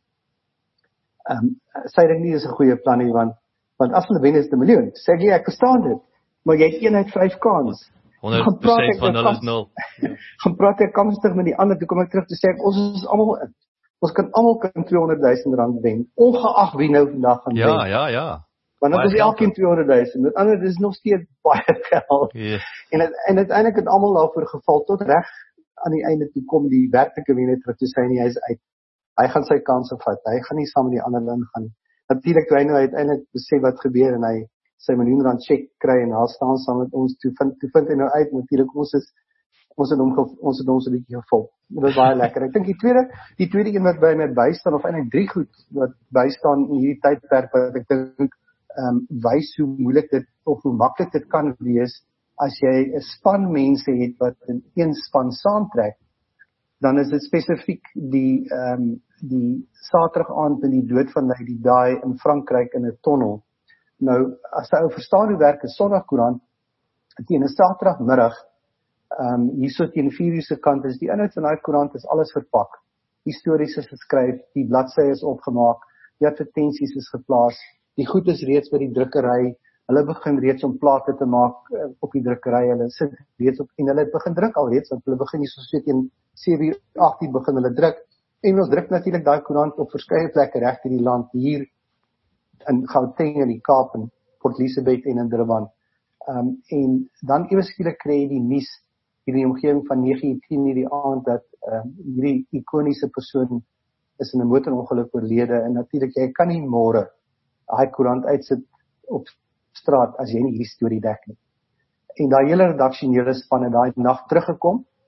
um, sy dink nie, is 'n goeie plan nie, want, want as hulle wen is 'n miljoen, sê ek, ek verstaan dit, maar jy het een uit vyf kans. honderd persent van hulle is nul. Gaan praat ek kamstig met die ander, toe kom ek terug, toe sê ek, ons is almal in. Ons kan almal kan tweehonderdduisend rand wen, ongeag wie nou vandag gaan ja, wen. Ja, ja, ja. Want dit is elkeen tweehonderdduisend, met ander, dit is nog steeds baie geld. Yes. En, het, en uiteindelik het almal daarvoor geval, tot reg aan die einde toe kom die werklike wenner terug, toe sê nie, hy is uit. Hy gaan sy kanse vat, hy gaan nie saam met die ander ingaan. Natuurlik toe hy nou uiteindelik besef wat gebeur, en hy sy miljoen rand check kry, en daar staan saam met ons, toe vind, toe vind hy nou uit, natuurlik ons is, ons het hom, ons het ons 'n bietjie gevolg. Dit was baie lekker. Ek dink die tweede, die tweede een wat by my bystaan, of eintlik drie goed wat bystaan in hierdie tydperk, wat ek dink, um, wys hoe moeilik dit, of hoe maklik dit kan wees, as jy 'n span mense het, wat in een span saamtrek, dan is dit spesifiek die, um, die Saterdag aand in die dood van Lady Di in Frankryk in 'n tonnel. Nou, as jy ou verstaan hoe werk 'n Sondagkoerant, teen 'n Saterdagmiddag, um, hierso teen vier uur se kant, is die inhoud van daai koerant is alles verpak. Die stories is geskryf, die bladsye is opgemaak, die advertensies is geplaas, die goed is reeds by die drukkery, hulle begin reeds om plate te maak uh, op die drukkery, hulle sit reeds op, en hulle begin druk al reeds, want hulle begin hier so teen sewe uur, agt uur begin hulle druk, en ons druk natuurlik daai koerant op verskeie plekke reg in die land, hier in Gauteng in die Kaap, in Port Elizabeth en in Durban. Um, en dan ewe skielik kry jy die nuus in die omgewing van nege uur tien hierdie aand, dat um, hierdie ikoniese persoon is in 'n motorongeluk oorlede, en natuurlik, jy kan nie môre daai koerant uitsit op straat, as jy nie hierdie storie dek nie. En daai hele redaksionele span het daai nag teruggekom,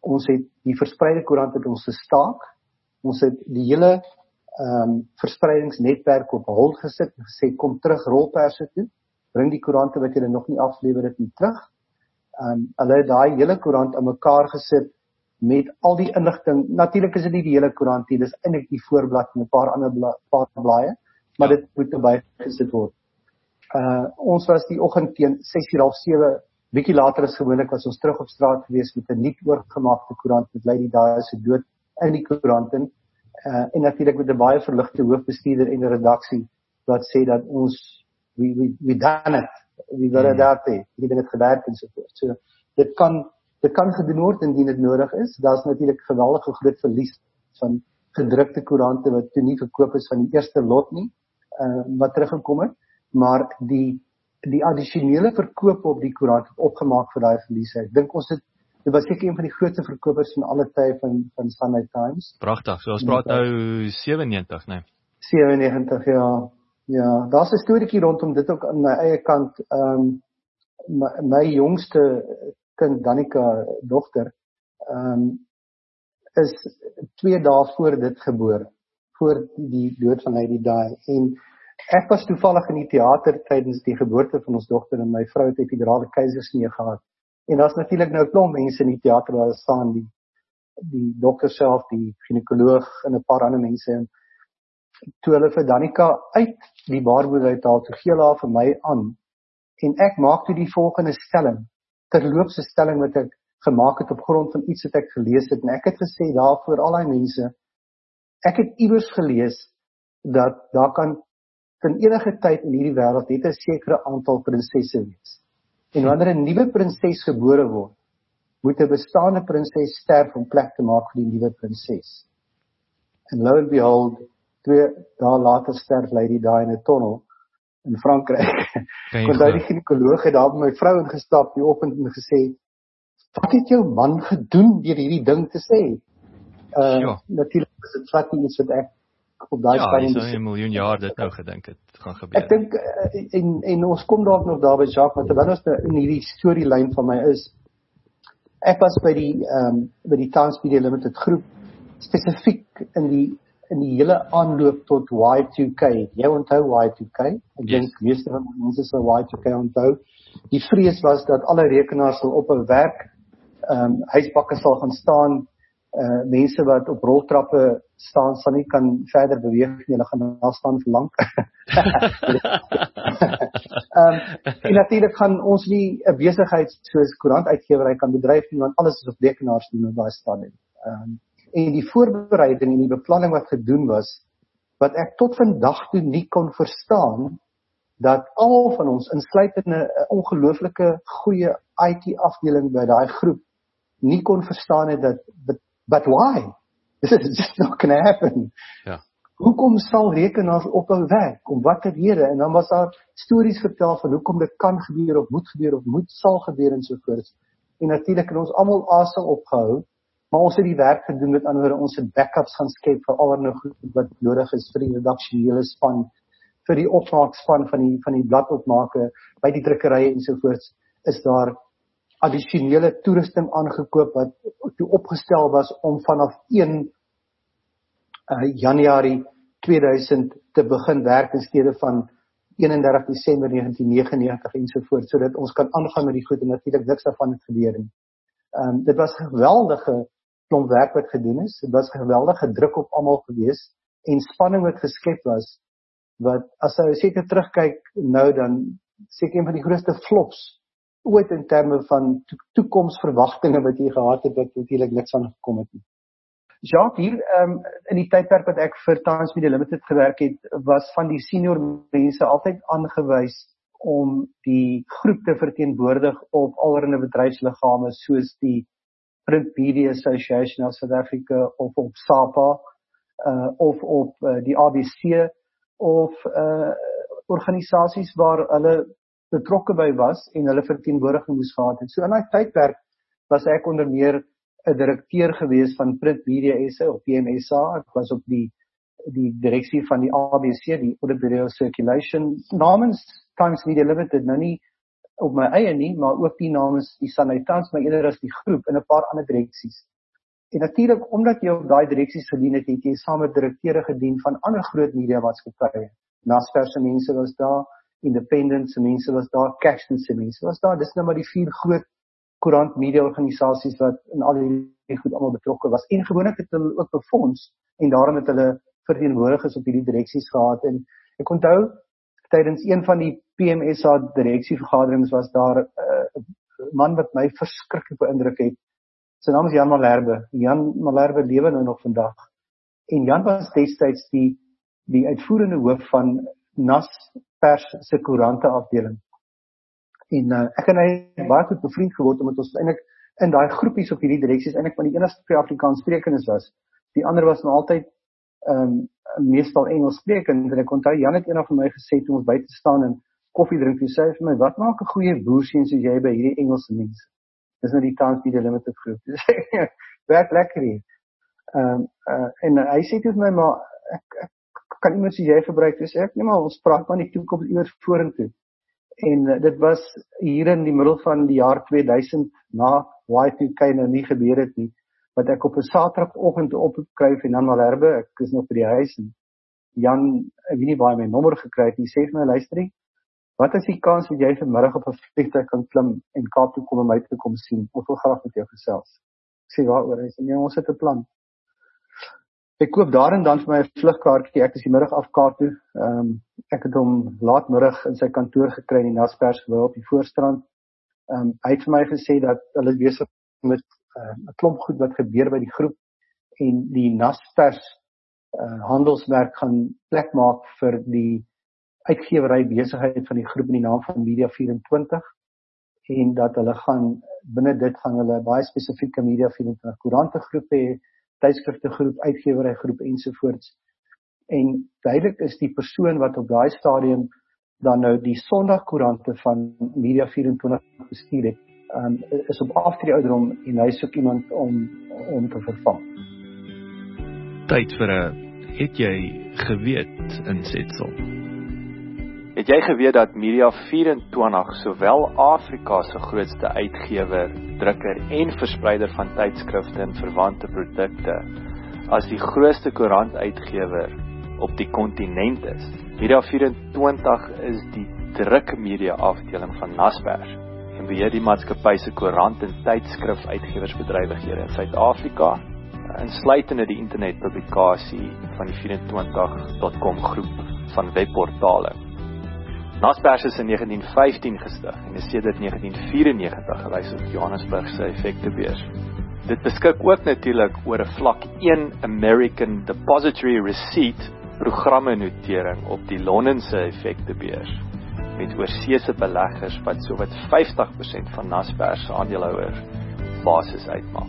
Ons het die verspreide koerant het ons gestaak. Ons het die hele um, verspreidingsnetwerk op hol gesit en gesê, kom terug rolperse toe, bring die koerante wat julle nog nie aflewer dit nie terug. Um, hulle het daai hele koerant aan mekaar gesit met al die inligting. Natuurlik is dit nie die hele koerant nie, dis eintlik die voorblad en 'n paar ander bla, paar blaaie, maar dit moet erbij gesit word. Uh, ons was die oggend teen ses uur half sewe, bietjie later as gewoonlik was ons terug op straat gewees met 'n nuut oorgemaakte koerant met Lady Di se dood in die koerant in. Uh, en natuurlik met 'n baie verligte hoofbestuurder en 'n redaksie wat sê dat ons we we we done it, we were daar te, we het dit gewerk en so voort. So dit kan dit kan gedoen word indien dit nodig is. Daar's natuurlik geweldige groot verlies van gedrukte koerante wat toe nie verkoop is van die eerste lot nie, uh, wat teruggekom het, maar die die addisionele verkoop op die koerant het opgemaak vir daai verliese. Ek dink ons het dit was seker een van die grootste verkopers van alle tye van van Sunday Times. Pragtig. So ons praat nou sewennegentig, né? Nee. sewennegentig, ja. Ja, daar's 'n storieetjie rondom dit ook aan my eie kant. Ehm um, my, my jongste kind Danica dogter ehm um, is twee dae voor dit gebore, voor die dood van Lady Di. En ek was toevallig in die teater tydens die geboorte van ons dogter en my vrou het epidurale keisersnee gehad. En daar's natuurlik nou 'n klomp mense in die teater waar staan, die die dokter self, die ginekoloog en 'n paar ander mense. En toe hulle vir Danica uit die baarmoeder uithaal, toe gee hulle haar vir my aan. En ek maak toe die volgende stelling, terloopse stelling wat ek gemaak het op grond van iets wat ek gelees het. En ek het gesê daar voor al die mense, ek het iewers gelees dat daar kan ten enige tyd in hierdie wêreld net 'n sekere aantal prinsesse wees. En wanneer 'n nuwe prinses gebore word, moet 'n bestaande prinses sterf om plek te maak vir die nuwe prinses. En lo and behold, twee dae later sterf Lady Di in 'n tonnel in Frankryk. Kon daai die ginekoloog het daar by my vrou ingestap die oggend en gesê, wat het jou man gedoen deur hierdie ding te sê? Uh, ja. Natuurlik is dit glad nie iets wat ek op daai stadium Ja, hy sou 'n miljoen jaar dit nou gedink het gaan gebeur. Ek dink en en ons kom dalk nog daar by Jacques, want terwyl ons in hierdie storielyn van my is, ek was by die ehm um, by die Times Media Limited groep spesifiek in die in die hele aanloop tot Y two K. Jy onthou Y two K? Ek yes. dink meeste van mense sal Y two K onthou. Die vrees was dat alle rekenaars sal op 'n werk ehm um, huisbakke sal gaan staan. Uh, mense wat op roltrappe staan sal nie kan verder beweeg nie, hulle gaan daar staan vir lank. um, en natuurlik gaan ons nie 'n besigheid soos koerantuitgewery kan bedryf nie, want alles is op rekenaars doen op daai stadium. Um, en die voorbereiding en die beplanning wat gedoen was, wat ek tot vandag toe nie kon verstaan, dat almal van ons, insluitend 'n ongelooflike goeie I T afdeling by daai groep, nie kon verstaan het dat But why? This is just not going to happen. Ja. Hoekom sal rekenaars ophou werk? Om watter rede? En dan was daar stories vertel van hoekom dit kan gebeur of moet gebeur of moet sal gebeur en so voort. En natuurlik het ons almal asem opgehou, maar ons het die werk gedoen met ander ons het backups gaan skep vir allerlei goed wat nodig is vir die redaksionele span, vir die opmaakspan van die van die bladopmaake by die drukkerye en so voort. Is daar addisionele toerusting aangekoop wat toe opgestel was om vanaf een Januarie tweeduisend te begin werk in steede van eenendertig Desember negentien negenennegentig en so voort, sodat ons kan aangaan met die goed en natuurlik niks daarvan het gebeur nie. Um, dit was 'n geweldige klomp werk wat gedoen is, dit was 'n geweldige druk op almal gewees en spanning wat geskep was, wat as jy seker terugkyk nou dan seker een van die grootste flops ooit in terme van to- toekomsverwagtinge wat jy gehad het, wat natuurlik niks aan gekom het nie. Jacques, hier um, in die tydperk wat ek vir Times Media Limited gewerk het, was van die senior mense altyd aangewys om die groep te verteenwoordig op allerlei bedryfsliggame soos die Print Media Association of South Africa of op SAPA uh, of op uh, die A B C of uh, organisasies waar hulle betrokke by was en hulle verteenwoordiging moes gehad het. So in daai tydperk was ek onder meer 'n direkteur gewees van Print Media S A of P M S A. Ek was op die die direksie van die A B C, die Audit Bureau Circulation, namens Times Media Limited, nou nie op my eie nie, maar ook die namens die Sunday Times, maar eerder as die groep in 'n paar ander direksies. En natuurlik, omdat jy op daai direksies gedien het, het jy saam met direkteure gedien van ander groot media maatskappye. Naspers se mense was daar, Independent se mense was daar, Cashman se mense was daar. Dis nou maar die vier groot koerant media organisasies wat in al die goed allemaal betrokke was. En gewoonlik het hulle ook befonds en daarom het hulle verteenwoordigers op hierdie direksies gehad. En ek onthou, tydens een van die P M S A direksievergaderings was daar 'n uh, man wat my verskriklik beïndruk het. Sy naam is Jan Malherbe. Jan Malherbe lewe nou nog vandag. En Jan was destyds die, die uitvoerende hoof van Naspers se koerante afdeling. En uh, ek en hy het baie goed bevriend geword, omdat ons eintlik in daai groepies op hierdie direksies eintlik van die enigste Afrikaans sprekendes was. Die ander was nou altyd um, meestal Engels sprekend. En ek onthou, Jan het eendag vir my gesê, toe ons buite staan en koffie drink, toe sê hy vir my, wat maak 'n goeie boersien soos jy by hierdie Engelse mense? Dis nou die Times Media Limited groep. Dis werk lekker hier. Um, uh, en uh, hy sê toe vir my, maar ek, ek kan iemand soos jy verbruik, dus ek, nee maar, ons praat maar die toekoms iewers vorentoe. En uh, dit was hier in die middel van die jaar tweeduisend, na Y two K nou nie gebeur het nie, wat ek op 'n Saterdagoggend oproep kry van Jan Malherbe, ek is nog by die huis, en Jan, ek weet nie waar hy my nommer gekry het, en sê vir my, luisterie, wat is die kans dat jy vanmiddag op 'n vliegtuig kan klim en Kaap toe kom en my toe kom sien, of wil graag met jou gesels? Ek sê, waaroor? Hy sê, nee, ons het 'n plan. Ek koop daar en dan vir my 'n vlugkaartjie, ek is die middag af Kaap toe, um, ek het hom laatmiddag in sy kantoor gekry in die Naspers gebou op die Voorstrand. Um, hy het vir my gesê dat hulle besig met 'n uh, klomp goed wat gebeur by die groep, en die Naspers uh, handelsmerk gaan plek maak vir die uitgewery besigheid van die groep in die naam van Media vyf-en-twintig, en dat hulle gaan, binne dit gaan hulle baie spesifieke Media vyf-en-twintig koerante groep hê, tydskrifte groep, uitgewery groep ensovoorts. En duidelik is die persoon wat op daai stadium dan nou die Sondagkoerante van Media vyf-en-twintig bestuur het, um, is op aftree ouderdom en hy soek iemand om, om te vervang. Tyd vir 'n het jy geweet insetsel. Het jy geweet dat Media vyf-en-twintig sowel Afrika se grootste uitgewer, drukker en verspreider van tydskrifte en verwante produkte as die grootste koerantuitgewer op die kontinent is? Media vyf-en-twintig is die drukmedia afdeling van Naspers en beheer die maatskappy se koerant en tydskrif uitgewersbedrywighede in Suid-Afrika, insluitende die internetpublikasie van die vyf-en-twintig punt com groep van webportale. Naspers is in negentien vyftien gestig en is sedert negentien vyf-en-negentig gelys op Johannesburg se effektebeurs. Dit beskik ook natuurlik oor 'n vlak een American Depository Receipt programme notering op die Londense effektebeurs, met oorseese beleggers wat sowat vyftig persent van Naspers se aandeelhouer basis uitmaak.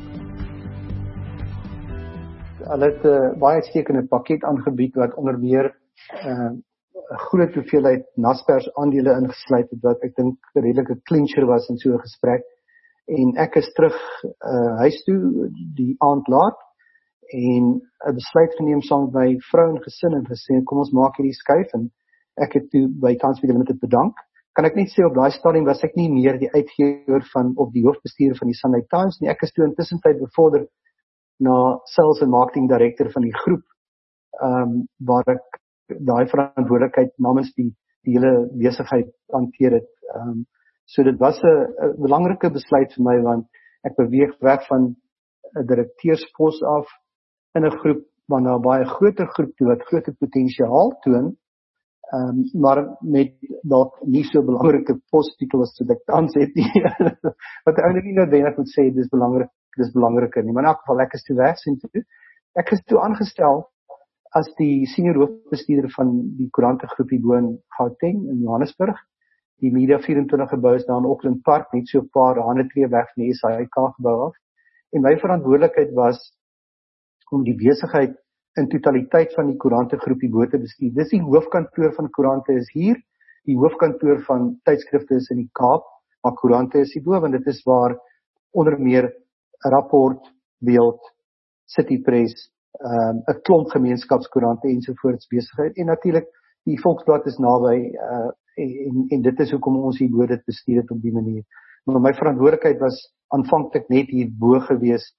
Hulle het 'n uh, baie uitstekende pakket aangebied wat onder meer 'n uh, groot hoeveelheid Naspers aandele ingesluit het, wat ek dink 'n redelike clincher was in so 'n gesprek. En ek is terug uh, huis toe die aand laat en 'n besluit geneem saam met my vrou en gesin en gesê, kom ons maak hierdie skuif, en ek het toe by Times Media Limited bedank. Kan ek net sê, op daai stadium was ek nie meer die uitgewer van, of die hoofbestuurder van die Sunday Times nie. Ek is toe intussen tyd bevorder na sales en marketing director van die groep, um, waar ek daai verantwoordelikheid namens die, die hele besigheid hanteer het. Um, so dit was 'n belangrike besluit vir my, want ek beweeg weg van 'n direkteurspos af in 'n groep, maar na 'n baie groter groep toe, wat groter potensiaal toon, um, maar met dalk nie so belangrike postitel as wat ek tans het nie. Wat ek eintlik nie noodwendig moet sê, dis belangrik, dis belangriker nie, maar in elk geval, ek is toe weg sien toe. Ek is toe aangestel as die senior hoofbestuurder van die koerantegroep hier in Gauteng in Johannesburg. Die Media vyf-en-twintig gebou is daar in Auckland Park, net so 'n paar handetree weg van die S H I K gebou af. En my verantwoordelikheid was om die besigheid in totaliteit van die koerantegroep hierbo te bestuur. Dis die hoofkantoor van koerante is hier, die hoofkantoor van tydskrifte is in die Kaap, maar koerante is hierbo, want dit is waar onder meer Rapport, Beeld, City Press, 'n um, klomp gemeenskapskoerante ensovoorts besigheid, en natuurlik die Volksblad is naby, uh, en, en dit is hoekom ons hierbo dit bestuur het op die manier. Maar my verantwoordelikheid was aanvanklik net hierbo gewees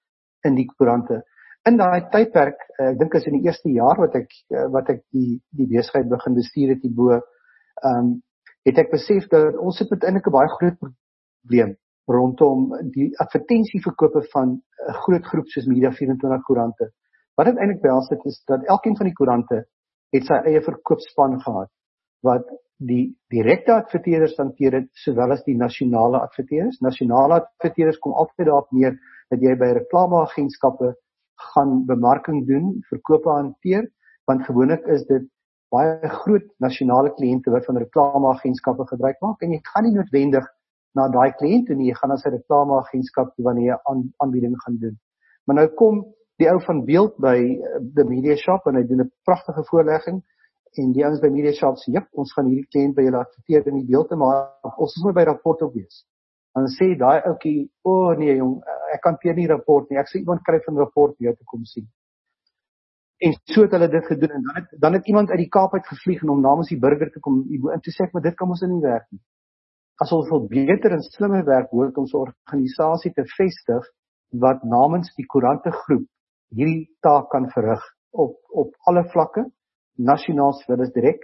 in die koerante. In daai tydperk, ek dink is in die eerste jaar wat ek wat ek die die besigheid begin bestuur het hierbo, um, het ek besef dat ons het uiteindelik 'n baie groot probleem rondom die advertensieverkope van 'n groot groep soos Media vyf en twintig koerante. Wat dit eintlik behels het is dat elkeen van die koerante het sy eie verkoopspan gehad, wat die direkte adverteerders hanteer het, sowel as die nasionale adverteerders. Nasionale adverteerders kom altyd daarop neer dat jy by reklameagentskappe gaan bemarking doen, verkope hanteer, want gewoonlik is dit baie groot nasionale kliënte wat van reklameagentskappe gebruik maak, en jy gaan nie noodwendig na daai kliënte nie, jy gaan na sy reklameagentskap toe wanneer jy aan, aanbieding gaan doen. Maar nou kom die ou van beeld by the Media Shop en hy doen 'n pragtige voorlegging, en die ouens by Media Shop sê, "Jep, ons gaan hierdie kliënt by julle adverteer in die beelde, maar ons is moet by rapport ook wees." Dan sê daai ouetjie, "O oh, nee jong, ek kan teer nie rapport nie, ek sê iemand kry van rapport by jou te kom sien." En so het hulle dit gedoen, en dan het, dan het iemand uit die Kaap uit gevlieg om namens die burger te kom, en toe sê ek, maar dit kan ons nie werk nie. As ons wil beter en slimmer werk, hoort ons 'n organisasie te vestig, wat namens die koerante groep hierdie taak kan verrig, op, op alle vlakke, nasionaal sowel as direk,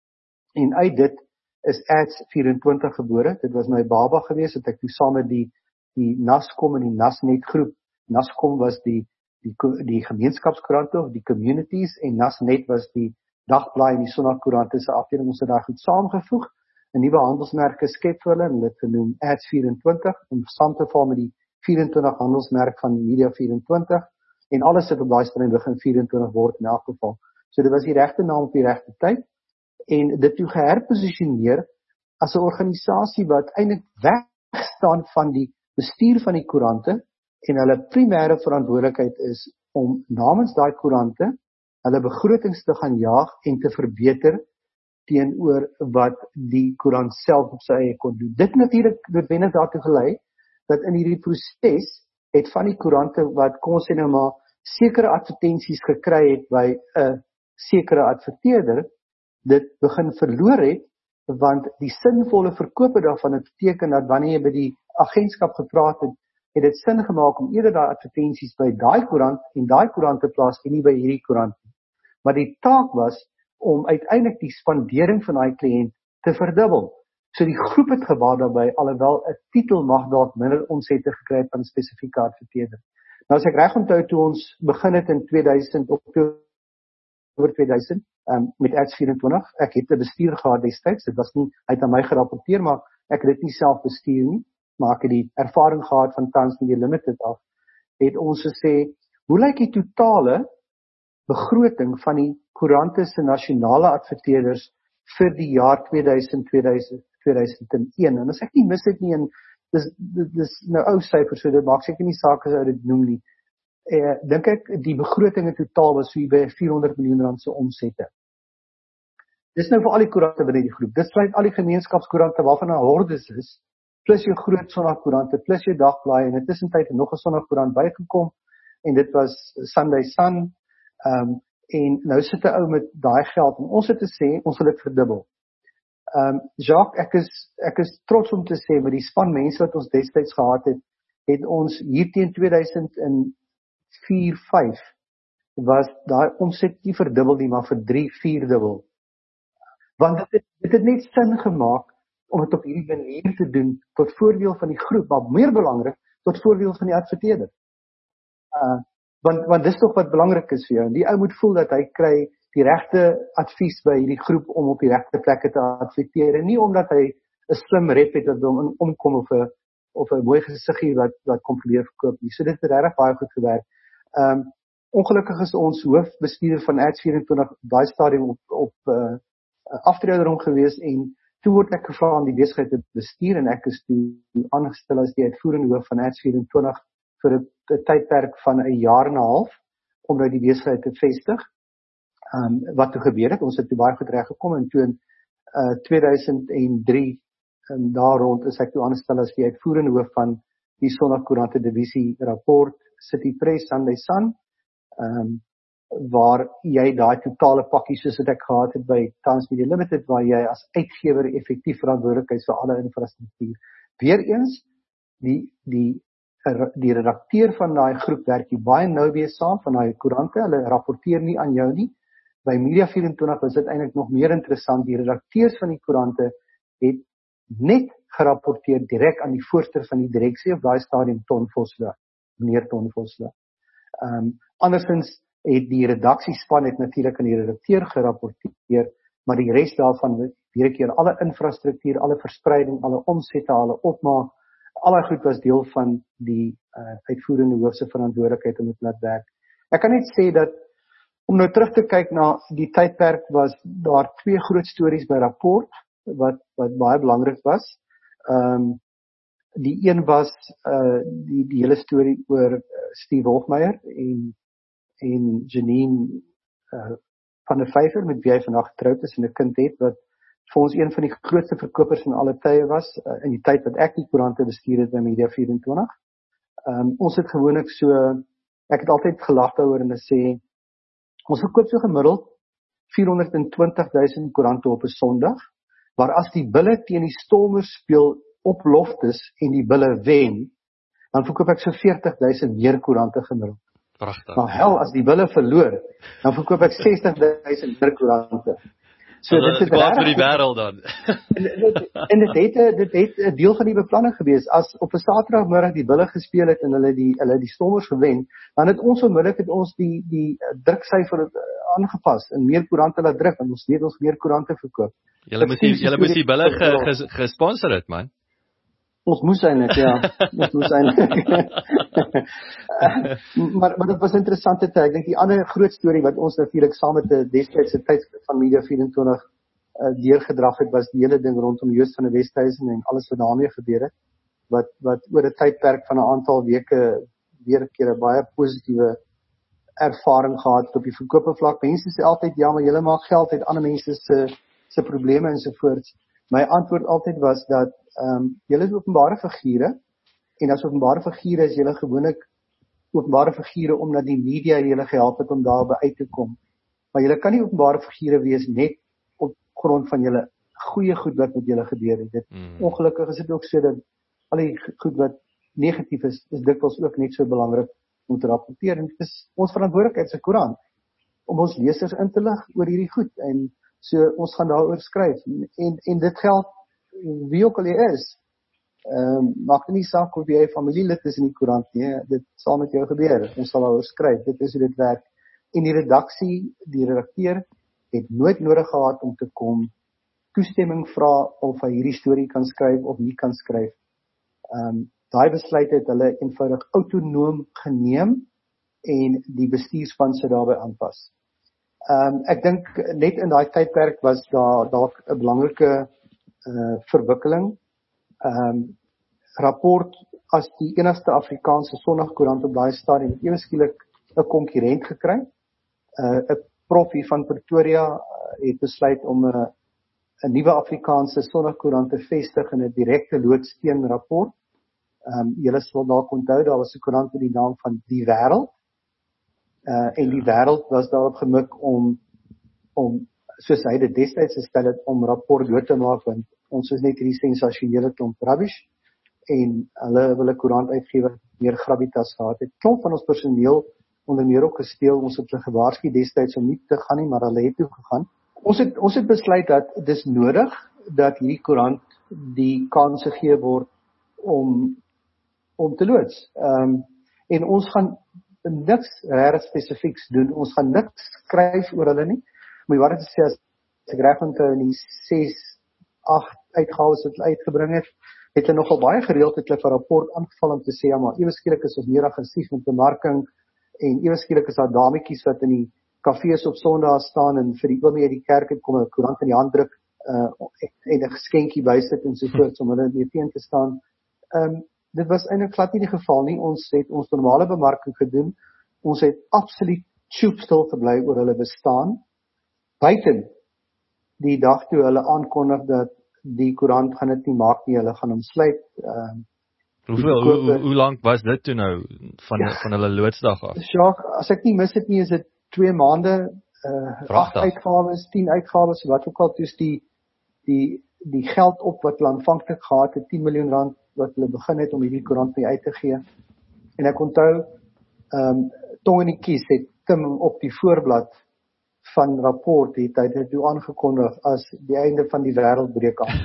en uit dit is Ads vyf en twintig gebore. Dit was my baba gewees, het ek toe saam met die, die Nascom en die Nasnet groep. Nascom was die, die, die gemeenskapskoerante of die communities, en Nasnet was die dagblaai en die sonnakoerante se afdeling. Ons het daar goed saamgevoeg, 'n nuwe handelsmerke skep vir hulle, en dit genoem Ads vyf en twintig, om saam te val met die vyf en twintig handelsmerk van Media vyf en twintig, en alles het op daai stadium begin vyf en twintig word in elk geval. So dit was die regte naam op die regte tyd, en dit toe geherposisioneer as 'n organisasie wat eintlik wegstaan van die bestuur van die koerante, en hulle primêre verantwoordelikheid is om namens daai koerante hulle begrotings te gaan jaag en te verbeter teenoor wat die koerant self op sy eie kon doen. Dit natuurlik noodwendig daartoe gelei dat in hierdie proses het van die koerante wat kom ons sê nou maar sekere advertensies gekry het by 'n sekere adverteerder, dit begin verloor het, want die sinvolle verkope daarvan het beteken dat wanneer jy by die agentskap gepraat het, het dit sin gemaak om eerder daai advertensies by daai koerant en daai koerant te plaas en nie by hierdie koerant nie. Maar die taak was om uiteindelik die spandering van daai kliënt te verdubbel. So die groep het gebaat daarbey, alhoewel 'n titel mag dalk minder omsette gekry het van 'n spesifieke adverteerder. Nou as ek reg onthou toe ons begin het in tweeduisend, Oktober tweeduisend, um, met Ads vyf en twintig, ek het 'n bestuur gehad destyds, dit was nie, hy het aan my gerapporteer, maar ek het dit nie self bestuur nie, maar ek het die ervaring gehad van Tans Media Limited af, het ons gesê, hoe lyk die totale begroting van die koerante se nasionale adverteerders vir die jaar tweeduisend, tweeduisend, tweeduisend een, en as ek nie mis het nie, en dis, dis, dis nou ou syfers, so dit maak seker nie saak as ou dit noem nie, eh, dink ek, die begroting in totaal was so by vierhonderd miljoen rand se omsette. Dis nou vir al die koerante binne die groep, dit sluit al die gemeenskapskoerante waarvan 'n hordes is, plus jou groot sonnagkoerante, plus jou dagblaai, en in tussentyd nog 'n sonnagkoerant bygekom, en dit was Sunday Sun, um, en nou sit 'n ou met daai geld, en ons het te sê, ons wil dit verdubbel. Um, Jacques, ek is, ek is trots om te sê, met die span mense wat ons destyds gehad het, het ons hier teen tweeduisend vier, vyf, was daai omset nie verdubbel nie, maar vir drie, vier dubbel. Want dit het, dit het net sin gemaak, om het op hierdie manier te doen, tot voordeel van die groep, maar meer belangrik, tot voordeel van die adverteerder. Uh, want, want dis toch wat belangrik is vir jou, en die ou moet voel dat hy kry die regte advies by hierdie groep, om op die regte plekke te adverteer, en nie omdat hy 'n slim rep het, wat hom omkom, of 'n of 'n mooi gesiggie wat, wat kom probeer verkoop nie, so dit het regtig baie goed gewerk. Um, ongelukkig is ons hoofbestuurder van Ads vyf en twintig, daai stadium op, op uh, aftredering gewees, en toe word ek gevra om die besigheid te bestuur, en ek is toe aangestel as die uitvoerende hoof van Ads vyf en twintig vir 'n tydperk van 'n jaar en 'n half, om nou die besigheid te vestig. Um, wat toe gebeur het, ons het toe baie goed reg gekom, en toe in uh, tweeduisend drie, en daar rond is ek toe aangestel as die uitvoerende hoof van die Sonnagkoerante divisie Rapport, City Press, Sunday Sun, um, waar jy daai totale pakkie soos wat ek gehad het by Tans Media Limited, waar jy as uitgewer effektief verantwoordelik is vir alle infrastruktuur. Weereens, die, die die redakteur van daai groep werk jy baie nou mee saam van daai koerante, hulle rapporteer nie aan jou nie. By Media vyf en twintig was dit eintlik nog meer interessant, die redakteurs van die koerante het net gerapporteer direk aan die voorsitter van die direksie op daai stadium Ton Vosloo, meneer Ton Vosloo. Um, andersins het die redaksiespan het natuurlik aan die redakteur gerapporteer, maar die res daarvan, weer 'n keer, alle infrastruktuur, alle verspreiding, alle omsette, alle opmaak, alle goed was deel van die uh, uitvoerende hoof se verantwoordelikheid om dit laat werk. Ek kan net sê dat, om nou terug te kyk na die tydperk, was daar twee groot stories by Rapport, wat, wat baie belangrik was. Um, die een was uh, die, die hele storie oor uh, Steve Hofmeyer en, en Janine uh, van der Vyver, met wie hy vandag getroud is en 'n kind het, wat vir ons een van die grootste verkopers in alle tye was, uh, in die tyd wat ek die koerante bestuur het by Media vyf en twintig. Um, ons het gewoonlik so, ek het altyd gelag daaroor en sê, ons verkoop so gemiddeld vierhonderd en twintig duisend koerante op 'n Sondag, waar as die Bulle teen die Stormers speel op Loftus en die Bulle wen, dan verkoop ek so veertig duisend meer koerante gemiddeld. Pragtig. Maar hel, as die Bulle verloor, dan verkoop ek sestig duisend meer koerante. So dit is kwaad vir die wêreld dan. En, en dit het dit het 'n deel van die beplanning gewees. As op 'n Saterdagmiddag die Bulle gespeel het en hulle die hulle die Stormers gewen, dan het ons onmiddellik het ons die die druksyfer aangepas en meer koerante laat druk en ons weet ons meer koerante verkoop. Julle moes die julle moes die Bulle ge, ge, gesponsor het, man. Ons moes eintlik, ja. Ons moes eintlik. maar maar dit was 'n interessante tyd. Ek dink die ander groot storie wat ons natuurlik saam met die destydse tydskrif van Media vyf en twintig uh, deurgedrag het, was die hele ding rondom Joost van der Westhuizen en alles wat daarmee gebeur het, wat wat oor 'n tydperk van 'n aantal weke weer 'n keer 'n baie positiewe ervaring gehad het op die verkoopvlak. Mense sê altyd, ja, maar julle maak geld uit ander mense se se probleme ensovoorts. My antwoord altyd was dat ehm um, julle is openbare figure en as openbare figure is julle gewoonlik openbare figure omdat die media julle gehelp het om daarby uit te kom. Maar julle kan nie openbare figure wees net op grond van julle goeie goed wat met julle gebeur het. Dit mm. ongelukkig is dit ook so dat al die goed wat negatief is, is dikwels ook net so belangrik om te rapporteer. En dit is ons verantwoordelikheid as 'n koerant om ons lesers in te lig oor hierdie goed en so ons gaan daaroor skryf en en dit geld wie ook al jy is. Ehm um, maak nie saak of jy familielid is in die koerant nie, dit sal met jou gebeur. Ons sal daaroor skryf. Dit is hoe dit werk. En die redaksie, die redakteur het nooit nodig gehad om te kom toestemming vra of hy hierdie storie kan skryf of nie kan skryf. Ehm um, daai besluit het hulle eenvoudig autonoom geneem en die bestuurspan se daarbey aanpas. Ehm um, ek dink net in daai tydperk was daar dalk 'n belangrike uh, verwikkeling. Ehm um, Rapport as die enigste Afrikaanse Sondagkoerant op daai stadium het ewe skielik 'n konkurrent gekry. 'n uh, profie van Pretoria uh, het besluit om 'n uh, 'n nuwe Afrikaanse Sondagkoerant te vestig in 'n direkte loods teen Rapport. Ehm um, julle sal dalk onthou daar was 'n koerant met die naam van Die Wêreld. Uh, en Die Wêreld was daarop gemik om om soos hy dit destyds gestel het om Rapport dood te maak, want ons is net hierdie sensasionele klomp rubbish en hulle wil 'n koerant uitgewer meer gravitas gehad het. Klomp van ons personeel onder meer ook gesteel, ons het hulle gewaarsku destyds om nie te gaan nie, maar hulle het toe gegaan. Ons het ons het besluit dat dis nodig dat hierdie koerant die kans gegee word om om te loods. Ehm um, en ons gaan niks regtig spesifieks doen. Ons gaan niks skryf oor hulle nie. Maar wat ek sê as ek reg onthou in die ses, agt uitgawes wat hulle uitgebring het, het hulle nogal baie gereeld het hulle vir Rapport aangeval om te sê, ja, maar ewe skielik is ons meer aggressief met bemarking en ewe skielik is daar dametjies wat in die kafees op Sondag staan en vir die oomie uit die kerk het kom 'n koerant in die hand druk uh, en 'n geskenkie bysit en so voort om hulle mee teen te staan. Ehm um, dit was eintlik glad nie die geval nie. Ons het ons normale bemarking gedoen. Ons het absoluut stil gebly oor hulle bestaan. Buiten die dag toe hulle aankondig dat die koerant gaan dit nie maak nie, hulle gaan hom sluit. Uh, Hoeveel, hoe, hoe, hoe lank was dit toe nou van, ja, van hulle loodsdag af? Sjoak, as ek nie mis het nie, is dit twee maande, uh, agt uitgawes, tien uitgawes, wat ook al, toes die, die, die geld op wat hulle aanvanklik gehad het, tien miljoen rand, wat hulle begin het om hierdie koerant mee uit te gee. En ek onthou, um, tong in die kies het Tim op die voorblad van rapport het hy dit toe aangekondig as die einde van die wêreld breek aan.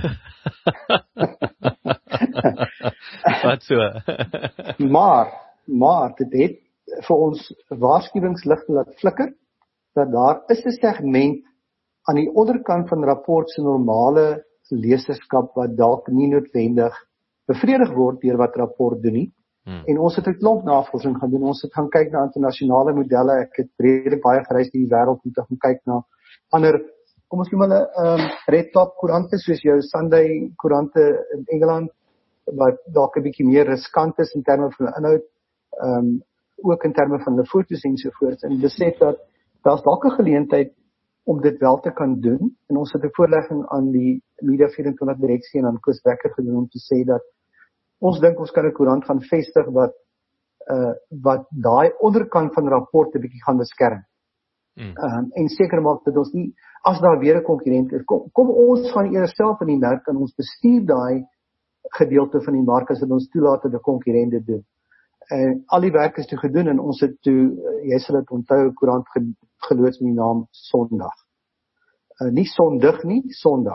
Wat so? maar, maar dit het vir ons waarskuwingsligte laat flikker, dat daar is 'n segment aan die onderkant van rapport se normale leserskap wat dalk nie noodwendig bevredig word deur wat rapport doen nie. Hmm. En ons het 'n klomp navorsing gaan doen. Ons het gaan kyk na internasionale modelle. Ek het redelik baie gereis in die wêreld om te gaan kyk na ander, kom ons noem hulle um, red top koerante soos jou Sunday koerante in Engeland, wat dalk 'n bietjie meer riskant is in terme van inhoud, um, ook in terme van hulle fotos en so voort. En besef dat daar's dalk 'n geleentheid om dit wel te kan doen. En ons het 'n voorlegging aan die Media vyf en twintig direksie en aan Koos Becker gedoen om te sê dat ons dink ons kan 'n koerant gaan vestig wat uh, wat daai onderkant van rapport 'n bietjie gaan beskerm. Mm. Um, en seker maak dat ons nie, as daar weer 'n konkurrent is, kom, kom ons gaan eers self in die mark en ons bestuur daai gedeelte van die mark as dit ons toelaat dat 'n konkurrent dit doen. En al die werk is toe gedoen en ons het toe, jy sal dit onthou, 'n koerant ge, geloods met die naam Sondag. Uh, nie Sondig nie, Sondag.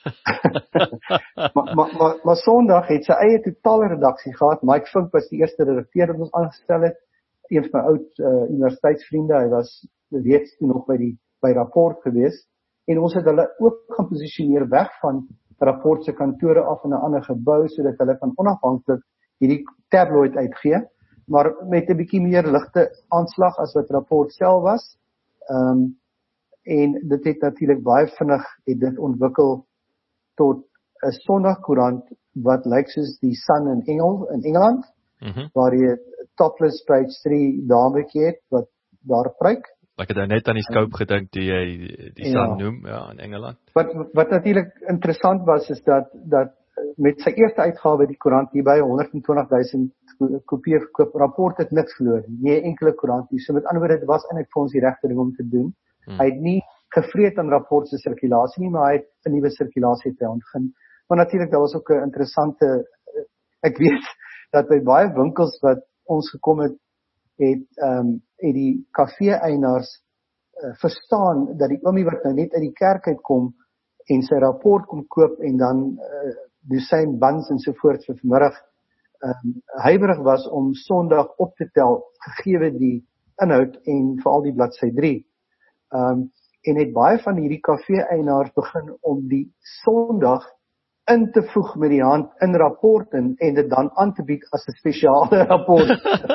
maar, maar, maar, maar Sondag het sy eie totale redaksie gehad. Mike Vink was die eerste redakteur wat ons aangestel het. Een van my oud uh, universiteitsvriende, hy was reeds toe nog by die by rapport gewees. En ons het hulle ook gaan posisioneer weg van rapport se kantore af in 'n ander gebou sodat hulle kan onafhanklik hierdie tabloid uitgee, maar met 'n bietjie meer ligte aanslag as wat rapport self was. Ehm um, en dit het natuurlik baie vinnig het dit ontwikkel tot 'n Sondagkoerant wat lyk soos die Sun in Engel in Engeland, mm-hmm. waar jy topless page drie dametjie het wat daar pryk. Ek het net aan die Scope gedink toe jy die Sun ja. noem, ja, in Engeland. Wat wat natuurlik interessant was is dat dat met sy eerste uitgawe die koerant hier by honderd en twintig duisend kopieë verkoop, rapport het niks verloor nie, nie enkele koerant nie. So met ander woorde, dit was eintlik vir ons die regte ding om te doen. Hmm. Hy het nie gevreet aan rapport se sirkulasie nie, maar hy het 'n nuwe sirkulasie te ontgin. Maar natuurlik, daar was ook 'n interessante, ek weet dat by baie winkels wat ons gekom het, het ehm um, het die kafee-eienaars uh, verstaan dat die oomie wat nou net uit die kerk uitkom en sy rapport kom koop en dan uh, dosyn buns en so voort vir vanmiddag um, huiwerig was om Sondag op te tel, gegeewe die inhoud en veral die bladsy drie. Um, en het baie van hierdie kafee-eienaars begin om die Sondag in te voeg met die hand in rapport en, en dit dan aan te bied as 'n spesiale rapport.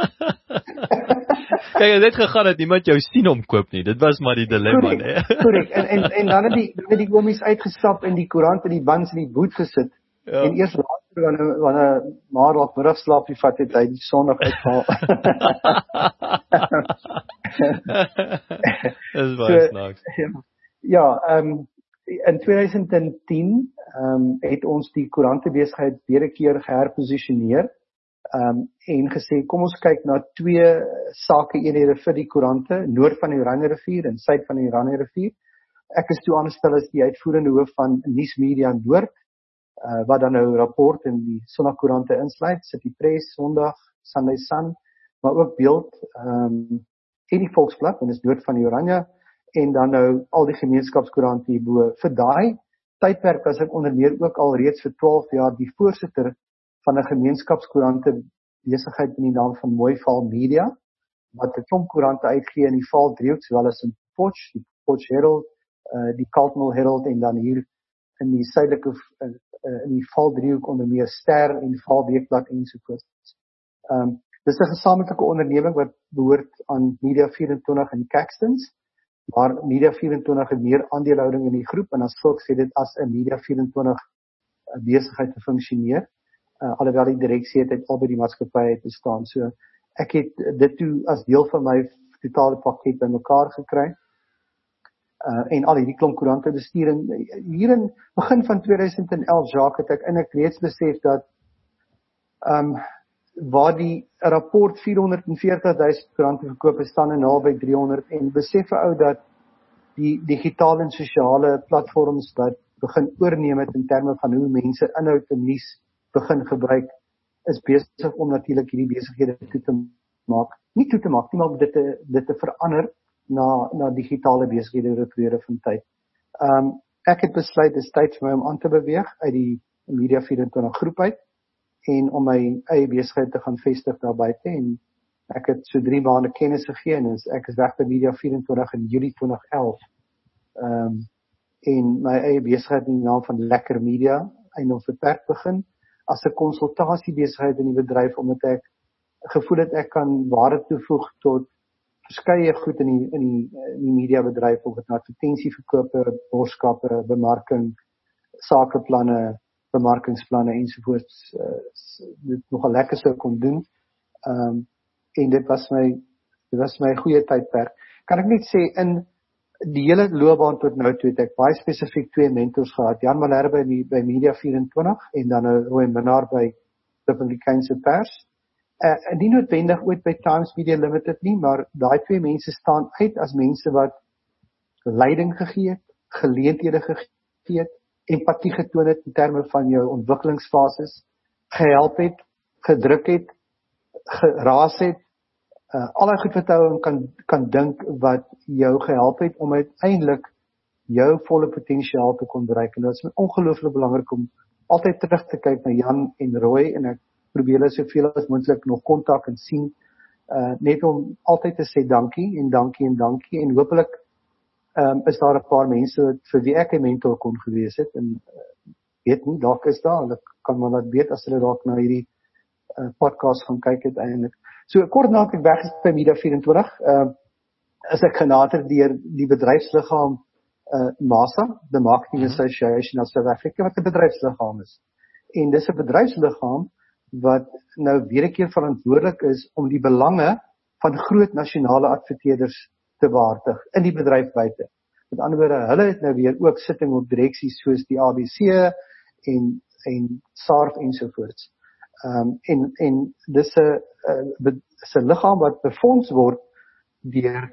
Kyk, dit het gegaan dat niemand jou sien om koop nie. Dit was maar die dilemma, hè. Korrek. En en en dan het die dan het die oomies uitgestap en die koerant en die buns in die boot gesit. Ja. En eers later wanneer wanneer maar dalk middagslaapie vat het hy die Sondag uitgehaal. Dis baie snaaks. Ja, ehm um, in twintig tien ehm um, het ons die koerantebesigheid weer 'n keer geherposisioneer. Um, en gesê, kom ons kyk na twee sake eenhede vir die koerante, noord van die Oranje rivier en suid van die Oranje rivier. Ek is toe aangestel as die uitvoerende hoof van Nuus Media Noord, uh, wat dan nou rapport en die Sondagkoerante insluit, City Press, Sondag, Sunday Sun, maar ook Beeld, um, en die Volksblad, en is noord van die Oranje, en dan nou al die gemeenskapskoerante hierbo. Vir daai tydperk was ek onder meer ook al reeds vir twaalf jaar die voorsitter van 'n gemeenskapskoerante besigheid in die naam van Mooival Media, wat 'n klomp koerante uitgee in die Vaal driehoek, sowel as in Potch, die Potch Herald, uh, die Kaltmal Herald en dan hier in die suidelike uh, uh, in die Vaal driehoek onder meer Ster en Vaal Weekblad en so voort. Um, dis 'n gesamentlike onderneming wat behoort aan Media vyf en twintig en die Caxtons, maar Media vyf en twintig het meer aandelehouding in die groep en as sulks sê dit as 'n Media vyf en twintig uh, besigheid te funksioneer. Uh, alhoewel die direksie het uit albei die maatskappye te staan. So ek het dit toe as deel van my totale pakket bymekaar gekry. Uh, en al hierdie klomp koerante bestuur. En hier in begin van twintig elf, Jacques, het ek eintlik reeds besef dat um, waar die rapport vierhonderd en veertig duisend koerante verkoop is, staan en naby driehonderd en besef 'n ou dat die digitale en sosiale platforms wat begin oorneem het in terme van hoe mense inhoud en nuus begin gebruik, is besig om natuurlik hierdie besighede toe te maak, nie toe te maak, nie maar dit te, dit te verander na, na digitale besighede oor 'n periode van tyd. Um, ek het besluit, dit is tyd vir my om aan te beweeg uit die Media vyf en twintig groep uit, en om my eie besigheid te gaan vestig daar buite, en ek het so drie maande kennis gegee, en ek is weg by Media vyf en twintig in Julie twintig elf, um, en my eie besigheid in die naam van Lekker Media, eiendom beperk begin, as 'n konsultasiebesigheid in die bedryf, omdat ek gevoel het ek kan waarde toevoeg tot verskeie goed in die, in die, in die mediabedryf, of dit nou advertensieverkope, boodskappe, bemarking, sakeplanne, bemarkingsplanne ensovoorts, uh, dit nogal lekker sou kon doen, um, en dit was my, dit was my goeie tydperk. Kan ek net sê, in die hele loopbaan tot nou toe het ek baie spesifiek twee mentors gehad, Jan Malherbe by, by Media vyf en twintig, en dan nou Roy Minnaar by Republikeinse Pers, uh, en nie noodwendig ooit by Times Media Limited nie, maar daai twee mense staan uit as mense wat leiding gegee het, geleenthede gegee het, empatie getoon het in terme van jou ontwikkelingsfases, gehelp het, gedruk het, geraas het, uh, allerlei goed wat jy kan, kan dink wat jou gehelp het om uiteindelik jou volle potensiaal te kon bereik. En dit is ongelooflik belangrik om altyd terug te kyk na Jan en Roy, en ek probeer hulle soveel as moontlik nog kontak en sien, uh, net om altyd te sê dankie en dankie en dankie, en hopelik Um, is daar 'n paar mense vir wie ek 'n mentor kon gewees het, en uh, weet nie, dalk is daar, hulle kan maar laat weet as hulle dalk na hierdie uh, podcast gaan kyk uiteindelik. So kort na ek weg is by Media vyf en twintig, uh, is ek genader deur die bedryfsliggaam uh, MASA, the Marketing Association of South Africa, wat 'n bedryfsliggaam is. En dis 'n bedryfsliggaam wat nou weer 'n keer verantwoordelik is om die belange van groot nasionale adverteerders te behartig in die bedryf buite. Met ander woorde, hulle het nou weer ook sitting op direksies soos die A B C en en S A R F ensovoorts. Um, en en dis 'n dis 'n liggaam wat befonds word deur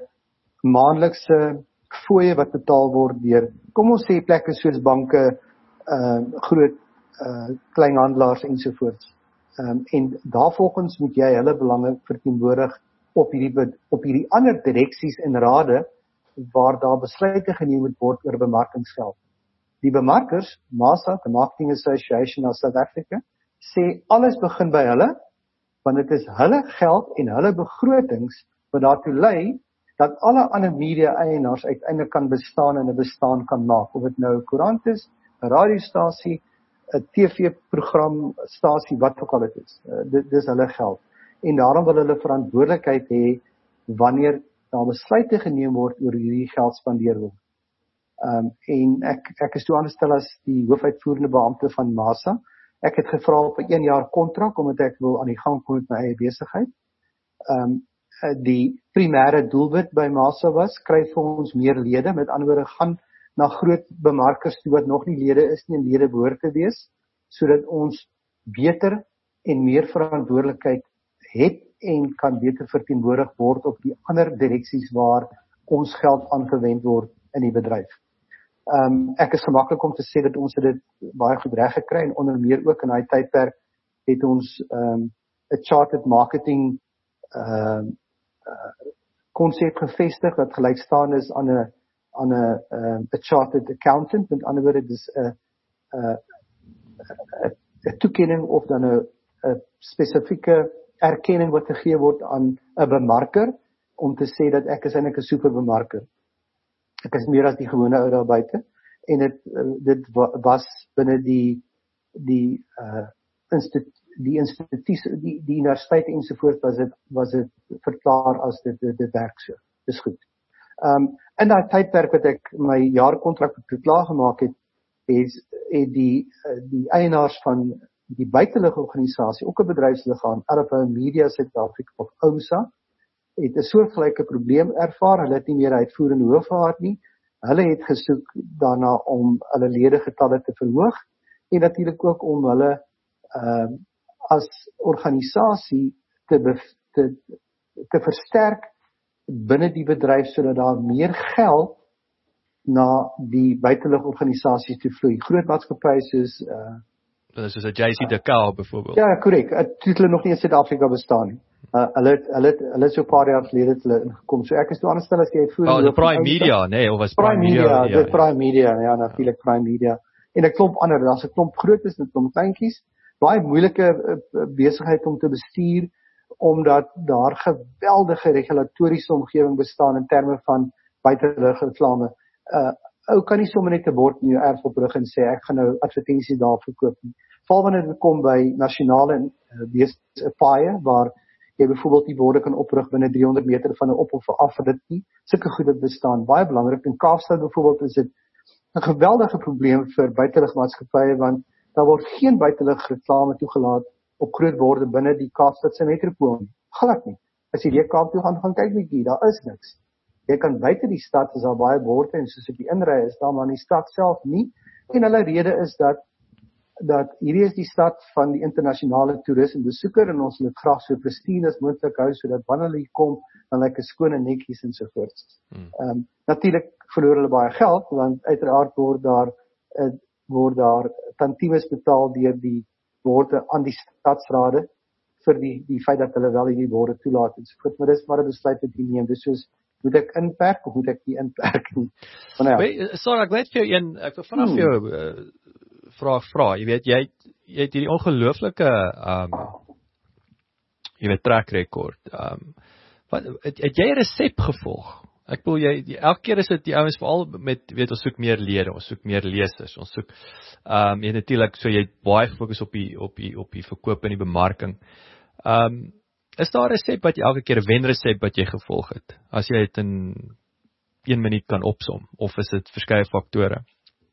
maandelikse fooie wat betaal word deur, kom ons sê plekke soos banke, uh, groot uh, kleinhandelaars ensovoorts. Um, en daarvolgens moet jy hulle belange verteenwoordig op hierdie, op hierdie ander direksies en rade waar daar besluite geneem moet word oor bemarkingsgeld. Die bemarkers, MASA, the Marketing Association of South Africa, sê alles begin by hulle, want dit is hulle geld en hulle begrotings wat daartoe lei dat alle ander media eienaars uiteindelik kan bestaan en 'n bestaan kan maak, of dit nou 'n koerant is, 'n radiostasie, 'n T V-program, stasie, wat ook al dit is. Uh, dit dis hulle geld. En daarom wil hulle verantwoordelikheid hê wanneer daar besluite geneem word oor hierdie geld spandeer word. Um, en ek ek is toe aangestel as die hoofuitvoerende beampte van MASA. Ek het gevra op 'n een jaar kontrak omdat ek wil aan die gang kom met my eie besigheid. Um, die primêre doelwit by MASA was, kry vir ons meer lede, met ander woorde gaan na groot bemarkers toe wat nog nie lede is nie en lede behoort te wees, sodat ons beter en meer verantwoordelikheid het en kan beter verteenwoordig word op die ander direksies waar ons geld aangewend word in die bedryf. Um, ek is gemaklik om te sê dat ons dit baie goed reg gekry, en onder meer ook in daai tydperk het ons 'n um, chartered marketing uh, konsep uh, gevestig wat gelykstaande is aan 'n aan 'n uh, 'n chartered accountant. Met ander woorde, dis 'n 'n 'n toekenning of dan 'n 'n spesifieke erkenning wat gegee word aan 'n bemarker om te sê dat ek is eintlik 'n superbemarker. Ek is meer as die gewone ou daar buite, en dit dit was binne die die uh instituut die instituut die die universiteit ensovoorts was dit was dit verklaar as dit dit, dit werk so. Dis goed. Um in daai tydperk wat ek my jaarkontrak klaar gemaak het, is het die die eienaars van die buiteligorganisasie, ook 'n bedryfsliggaam, R F O Media South Africa of O M S A, het 'n soortgelyke probleem ervaar. Hulle het nie meer uitvoerende hoof gehad nie. Hulle het gesoek daarna om hulle ledegetalle te verhoog, en natuurlik ook om hulle uh, as organisasie te, te, te versterk binne die bedryf, sodat daar meer geld na die buiteligorganisasies te vloei. Groot maatskappye soos uh, soos 'n J C Decau byvoorbeeld. Ja, korrek. Toe het hulle nog nie in Suid-Afrika bestaan nie. Uh, hulle het hulle het hulle het so 'n paar jaar gelede het hulle ingekom. So ek is toe aanstel as die uitvoerende. Oh, Prime Media, nee, of was Prime Media, ja, ja, dit Prime Media, ja, natuurlik ja. Prime Media. En 'n klomp ander, daar's 'n klomp grootes en 'n klomp kleintjies. Baie moeilike uh, besigheid om te bestuur omdat daar geweldige regulatoriese omgewing bestaan in terme van buitelugreklame. Uh ou kan nie sommer net 'n bord in jou erf oprig en sê ek gaan nou advertensies daar verkoop nie. Val wanneer dit kom by nasionale uh, besigheid paaie waar jy byvoorbeeld die borde kan oprig binne drie honderd meter van 'n op of 'n afrit nie. Sulke goed dit bestaan. Baie belangrik in Kaapstad byvoorbeeld is dit 'n geweldige probleem vir buitelugmaatskappye want daar word geen buitelugreklame toegelaat op groot borde binne die Kaapstadse metropool nie. Glad nie. As jy weer Kaap toe gaan, gaan kyk bietjie, daar is niks. Jy kan buite die stad is daar baie borde en soos op die inry is daar maar in die stad self nie. En hulle rede is dat dat hierdie is die stad van die internasionale toerismebesoeker en ons wil dit graag so pristien as moontlik hou sodat wanneer hulle hier kom, dan lyk 'n skoon en netjies en so voort. Ehm hmm. um, natuurlik verloor hulle baie geld want uiteraard word daar uh, word daar tantiemes betaal deur die borde aan die stadsrade vir die die feit dat hulle wel hierdie borde toelaat en so voort. Maar dis maar 'n besluit wat jy neem. Dis soos moet ek inperk of moet ek nie inperk nie. Maar nou ja. Sorry, ek weet vir jou een ek wil vanaf hmm. jou uh, vraag vra. Jy weet jy jy het hierdie ongelooflike ehm um, jy weet track record. Ehm um, wat het, het jy 'n resep gevolg? Ek bedoel jy die, elke keer is dit die ouens veral met weet ons soek meer lede, ons soek meer lesers, ons soek ehm um, jy natuurlik so jy baie fokus op die op die op die verkoop en die bemarking. Ehm um, is daar 'n resep wat jy elke keer 'n wenresep wat jy gevolg het? As jy dit in een minuut kan opsom of is dit verskeie faktore?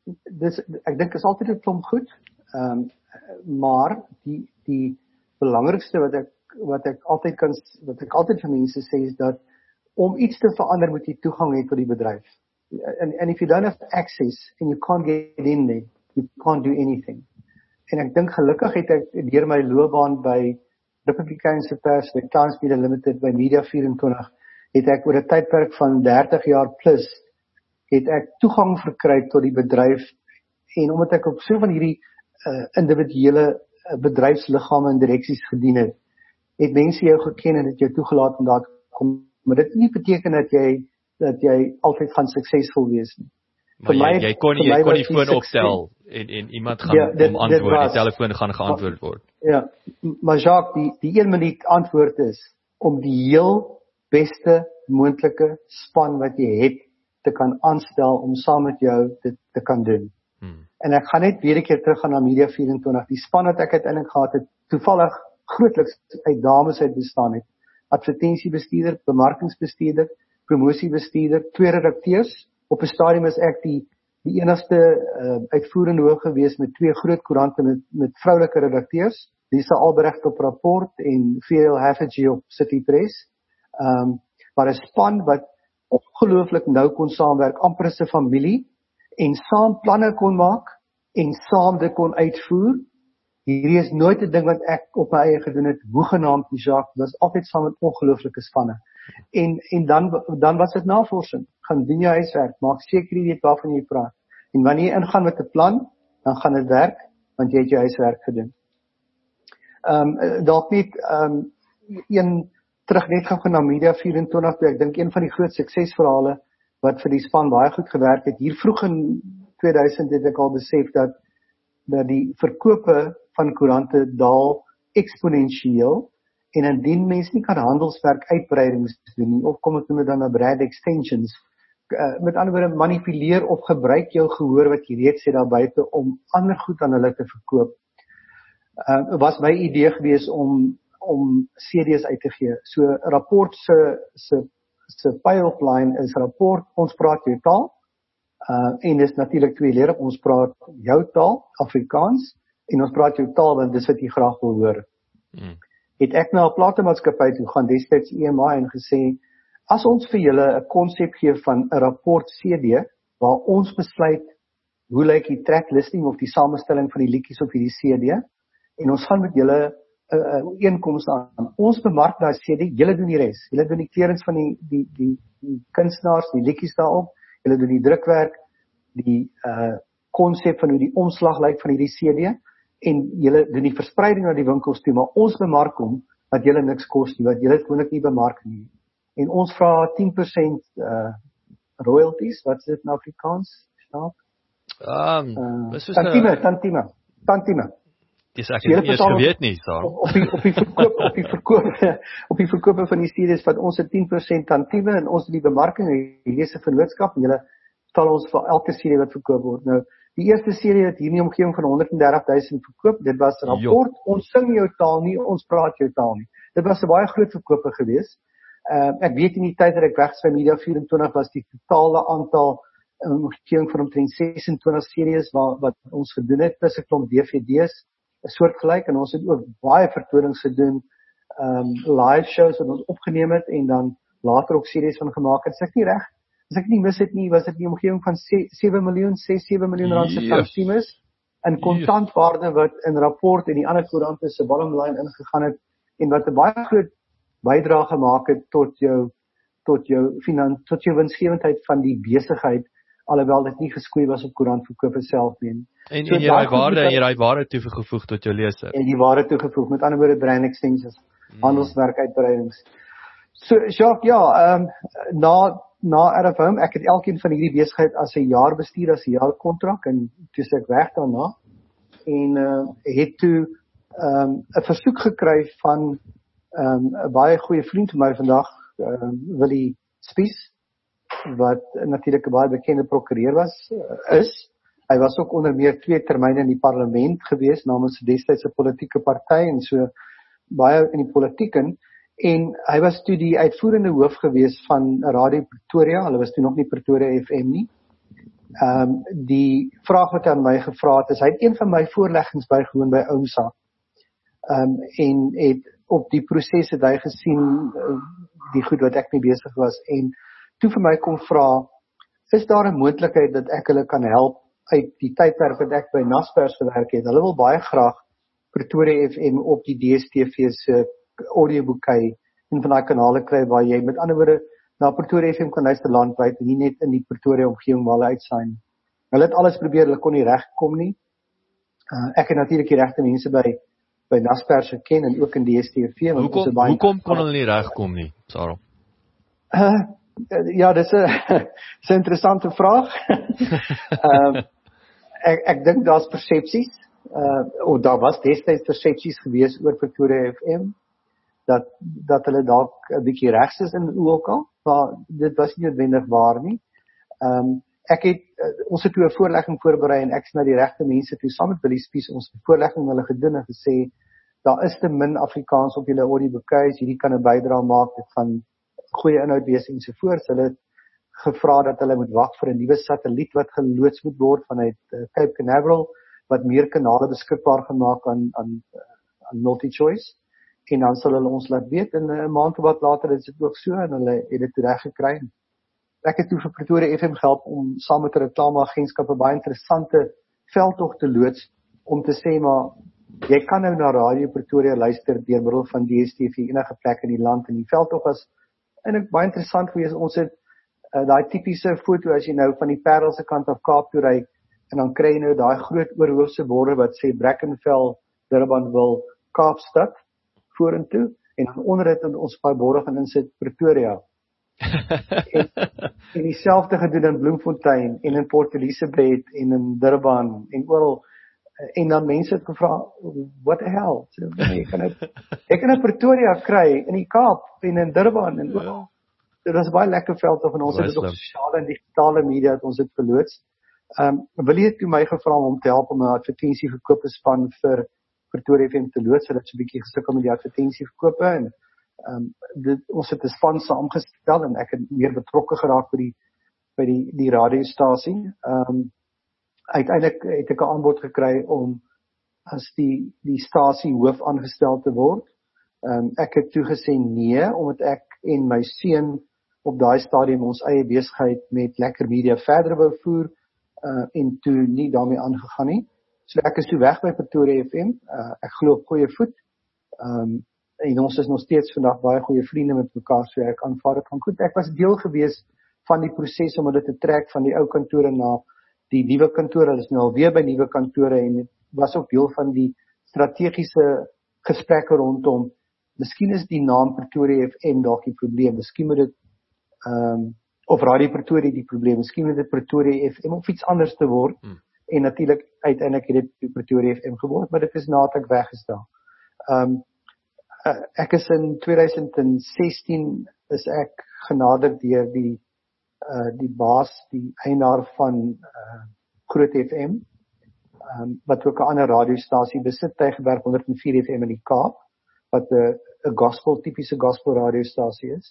Dis ek dink is altyd 'n klomp goed. Ehm um, maar die die belangrikste wat ek wat ek altyd kan wat ek altyd vir mense sê is dat om iets te verander moet jy toegang hê tot die bedryf. And, and if you don't have access and you can't get in there, you can't do anything. En ek dink gelukkig het ek deur my loopbaan by Republikeinse Pers, by Times Media Limited, by Media vyf en twintig, het ek oor 'n tydperk van dertig jaar plus, het ek toegang verkry tot die bedryf en omdat ek op so van hierdie uh, individuele uh, bedryfsliggame en direksies gedien het, het mense jou geken en het jou toegelaat om daar te kom. Maar dit nie beteken dat jy dat jy altyd gaan suksesvol wees nie. Maar jy, my, jy kon nie jy kon nie foon opstel en en iemand gaan ja, dit, om antwoord, die telefoon gaan geantwoord word. Ja, maar Jacques, die die een minuut antwoord is om die heel beste moontlike span wat jy het te kan aanstel om saam met jou dit te kan doen. Hmm. En ek gaan net weer 'n keer terug gaan na Media vyf en twintig. Die span wat ek uiteindelik gehad het, toevallig grootliks uit dames uit bestaan het. Advertensiebestuurder, bemarkingsbestuurder, promosiebestuurder, twee redakteurs. Op 'n stadium is ek die die enigste uh, uitvoerende hoof gewees met twee groot koerante met met vroulike redakteurs, Lisa Albrecht op Rapport en V L Hafferty op City Press. Ehm um, maar 'n span wat ongelooflik nou kon saamwerk, amper as 'n familie en saam planne kon maak en saam dit kon uitvoer. Hierdie is nooit 'n ding wat ek op my eie gedoen het, hoegenaamd die Jacques, dit was altyd saam met ongelooflike spanne. En en dan dan was dit navorsing. Gaan doen jou huiswerk, maak seker jy weet waarvan jy praat. En wanneer jy ingaan met 'n plan, dan gaan dit werk want jy het jou huiswerk gedoen. Ehm um, dalk net ehm um, een terug net gaan na Media vyf en twintig, toe ek dink een van die groot suksesverhale wat vir die span baie goed gewerk het. Hier vroeg in tweeduisend het ek al besef dat dat die verkope van koerante daal eksponensieel en indien mense nie kan handelswerk uitbreidings doen nie, of kom ek noem dit dan 'n brand extensions, uh, met ander woorde manipuleer of gebruik jou gehoor wat jy reeds het daar buite om ander goed aan hulle te verkoop. Uh, was my idee gewees om om C D's uit te gee. So Rapport se se se pipeline is Rapport, ons praat jou taal. Uh, en dis natuurlik tweeledig, ons praat jou taal, Afrikaans, en ons praat jou taal want dis wat jy graag wil hoor. Hmm. Het ek na 'n platemaatskappy toe gaan destyds E M I en gesê, as ons vir julle 'n konsep gee van 'n Rapport C D waar ons besluit hoe lyk die track listing of die samestelling van die liedjies op hierdie C D en ons gaan met julle 'n uh, uh, eenkoms aan. Ons bemark daai C D, julle doen die res. Julle doen die kleurings van die die die, die kunstenaars, die liedjies daarop. Julle doen die drukwerk, die uh konsep van hoe die omslag lyk van hierdie C D en julle doen die verspreiding na die winkels toe, maar ons bemark hom wat julle niks kos nie, wat julle gewoonlik nie bemark nie. En ons vra tien persent uh, royalties, wat is dit in Afrikaans? Snaap? Um, uh, tantieme, tantieme, tantieme. Dis ek het nie eens geweet nie, Sarah. Op, op, die, op die verkoop, op die verkoop, op die verkoop van die series wat ons het tien persent tantieme en ons die bemarking, hier is 'n vennootskap en julle betaal ons vir elke serie wat verkoop word. Nou, die eerste serie het hier in die omgewing van honderd en dertig duisend verkoop. Dit was 'n rapport, jo. Ons sing jou taal nie, ons praat jou taal nie. Dit was 'n baie groot verkoper geweest. Uh, ek weet in die tyd dat ek weg was by Media vyf en twintig was die totale aantal in die omgewing van omtrent ses en twintig series wat, wat ons gedoen het, plus 'n klomp D V D's, 'n soort gelyk, en ons het ook baie vertonings gedoen, um, live shows wat ons opgeneem het, en dan later ook series van gemaak het. As ek nie reg, as ek nie mis het nie, was dit in die omgewing van sewe miljoen, ses, sewe miljoen rand se tantiemes, in kontantwaarde wat in rapport en die ander koerante se bottom line ingegaan het, en wat 'n baie groot bydrae gemaak het tot jou, tot jou, finan, tot jou winsgewendheid van die besigheid, alhoewel dit nie geskoei was op koerantverkope self nie. En, so en jy raai waarde, en jy raai waarde toegevoeg tot jou leser. En die waarde toegevoeg, met ander woorde brand extensions, hmm. handelsmerk uitbreidings. So, Jacques, ja, um, na, na R F Home, ek het elkeen van hierdie besigheid as 'n jaar bestuur, as 'n jaar kontrak, en toe is ek weg daarna, en uh, het toe 'n um, versoek gekry van 'n um, baie goeie vriend van my vandag, uh, Willie Spies, wat natuurlik 'n baie bekende prokureur was, uh, is. Hy was ook onder meer twee termyne in die parlement gewees, namens destydse politieke party, en so baie in die politiek in, en hy was toe die uitvoerende hoof gewees van Radio Pretoria, hulle was toe nog nie Pretoria F M nie. Um, die vraag wat hy aan my gevra het, is, hy het een van my voorleggings bygewoon by OUMSA, um, en het op die proses het hy gesien, uh, die goed wat ek mee besig was, en toe vir my kom vra, is daar 'n moontlikheid dat ek hulle kan help uit die tydperk wat ek by Naspers gewerk het? Hulle wil baie graag Pretoria F M op die D S T V se audioboekie en van daai kanale kry waar jy met ander woorde na Pretoria F M kan luister landwyd en nie net in die Pretoria omgewing waar hulle uitsaai. Hulle het alles probeer, hulle kon nie regkom nie. Uh, ek het natuurlik die regte mense by by Naspers geken en ook in D S T V. Hoekom hoekom kon hulle nie regkom nie, Sarah? Uh, ja, dis 'n dis 'n interessante vraag. uh, ek ek dink daar's persepsies. Uh, of daar was destyds persepsies gewees oor Pretoria F M dat dat hulle dalk 'n bietjie regs is in ook al, maar dit was nie noodwendig waar nie. Um, ek het uh, ons het toe 'n voorlegging voorberei en ek is na die regte mense toe saam met Willie Spies ons voorlegging hulle gedoen en gesê daar is te min Afrikaans op julle audioboekies, hierdie kan 'n bydrae maak, dit van goeie inhoud wees en so voort. Hulle het gevra dat hulle moet wag vir 'n nuwe satelliet wat geloods moet word vanuit uh, Cape Canaveral, wat meer kanale beskikbaar gemaak aan aan aan MultiChoice, en dan sal hulle ons laat weet, en 'n uh, maand of wat later is dit ook so, en hulle het dit reg gekry. Ek het toe vir Pretoria F M gehelp om saam met 'n reklameagentskap 'n baie interessante veldtog te loods, om te sê, maar jy kan nou na Radio Pretoria luister deur middel van D S T V enige plek in die land, en die veldtog was eintlik baie interessant geweest. Ons het uh, daai tipiese foto as jy nou van die Parel se kant af Kaap toe ry, en dan kry jy nou daai groot oorhoofse borde wat sê Brackenfell, Durbanville, Kaapstad vorentoe, en dan onder dit ons paar borde gaan insit Pretoria. en, en dieselfde gedoen in Bloemfontein en in Port Elizabeth en in Durban en oral, en dan mense het gevra, what the hell? So, jy kan het, ek kan 'n Pretoria kry in die Kaap en in Durban en oral. Dit was baie lekker veld of en ons het dit op sosiale en digitale media het ons dit verloots. Um, Willie het toe my gevra om te help om 'n advertensieverkope span vir Pretoria F M te loods, so dit so 'n bietjie gesukkel met die advertensieverkope, en um, dit, ons het 'n span saamgestel en ek het meer betrokke geraak by die by die die radiostasie. Um, uiteindelik het ek 'n aanbod gekry om as die die stasie hoof aangestel te word. Um, ek het toe gesê nee, omdat ek en my seun op daai stadium ons eie besigheid met Lekker Media verder wou voer, uh, en toe nie daarmee aangegaan nie. So ek is toe weg by Pretoria F M. Uh, ek glo op goeie voet. Um, en ons is nog steeds vandag baie goeie vriende met mekaar, so ek aanvaar dit gaan goed. Ek was deel gewees van die proses om dit te trek van die ou kantore na die nuwe kantore. Hulle is nou alweer by nuwe kantore, en was ook deel van die strategiese gesprekke rondom, miskien is die naam Pretoria F M dalk die probleem, miskien moet dit, um, of Radio Pretoria die probleem, miskien moet dit Pretoria F M of iets anders te word, hmm. en natuurlik uiteindelik het dit Pretoria F M geword, maar dit is nadat weggestaan. Um, ek is in twintig sestien, is ek genaderd deur die, uh, die baas, die eienaar van uh, Groot F M, um, wat ook 'n ander radiostasie besit, Tygerberg honderd en vier F M in die Kaap, wat 'n uh, gospel, typiese gospel radiostasie is.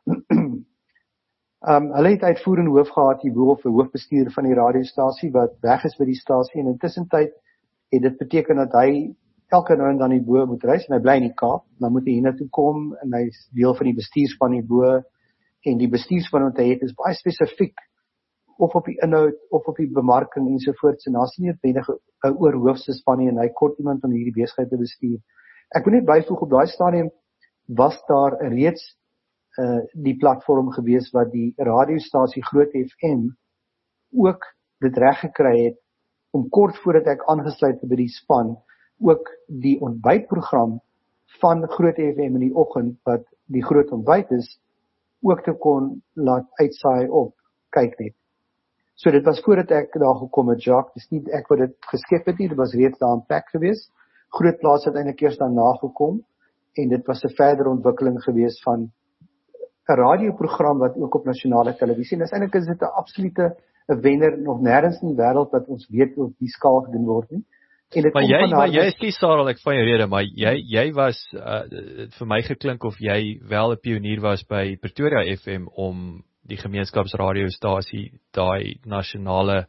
Um, hulle het uitvoerende hoof gehad hierbo, of 'n hoofbestuurder van die radiostasie wat weg is by die stasie, en intussen tyd het dit beteken dat hy elke nou en dan hierbo moet reis, en hy bly in die Kaap, dan moet hy hiernatoe kom, en hy is deel van die bestuurspan hierbo, en die bestuurspan wat hy het is baie spesifiek, of op die inhoud, of op die bemarking ensovoorts, en daar is nie noodwendig 'n oorhoofse span nie, en hy kort iemand om hierdie besigheid te bestuur. Ek moet net byvoeg, op daai stadium was daar reeds Uh, die platform gewees wat die radiostasie Groot F M ook dit reg gekry het om kort voordat ek aangesluit het by die span ook die ontbytprogram van Groot F M in die oggend wat die groot ontbyt is ook te kon laat uitsaai op Kyknet. So dit was voordat ek daar gekom het, Jacques, dis nie ek wat dit geskep het nie, dit was reeds daar in plek gewees. Groot Plaas het eintlik eers daarna gekom en dit was 'n verdere ontwikkeling gewees van 'n radioprogram wat ook op nasionale televisie, en is eintlik is dit 'n absolute 'n wenner, nog nêrens in die wêreld wat ons weet op die skaal gedoen word nie. En dit maar kom jy, van maar jy is nie Sarah, ek van jou rede, maar jy jy was uh, vir my geklink of jy wel 'n pionier was by Pretoria F M om die gemeenskapsradiostasie daai nasionale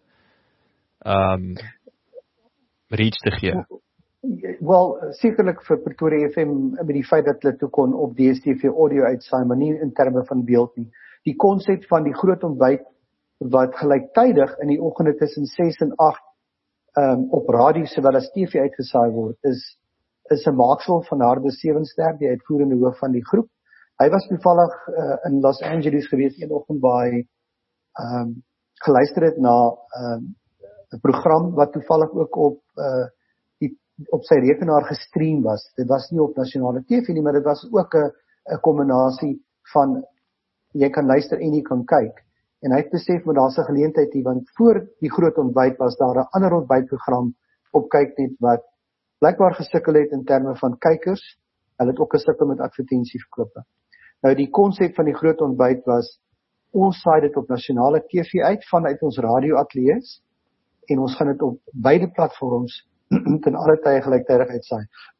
um reach te gee. Wel, sekerlik vir Pretoria F M met die feit dat hulle toe kon op D S T V audio uitsaai, maar nie in terme van beeld nie. Die konsep van die groot ontbyt wat gelyktydig in die oggende tussen ses en agt um, op radio sowel as T V uitgesaai word, is is 'n maaksel van Harde Sewensterk, die uitvoerende hoof van die groep. Hy was toevallig uh, in Los Angeles gewees een oggend waar hy um, geluister het na 'n um, program wat toevallig ook op uh, op sy rekenaar gestream was. Dit was nie op nasionale T V nie, maar dit was ook 'n 'n kombinasie van jy kan luister en jy kan kyk. En hy het besef maar daar's 'n geleentheid hier, want voor die groot ontbyt was daar 'n ander ontbytprogram op Kyknet wat blykbaar gesukkel het in terme van kykers. Hulle het ook gesukkel met advertensieverkope. Nou die konsep van die groot ontbyt was ons saai dit op nasionale T V uit vanuit ons radioateljees en ons gaan dit op beide platforms ten alle tye gelyktydig uitsaai.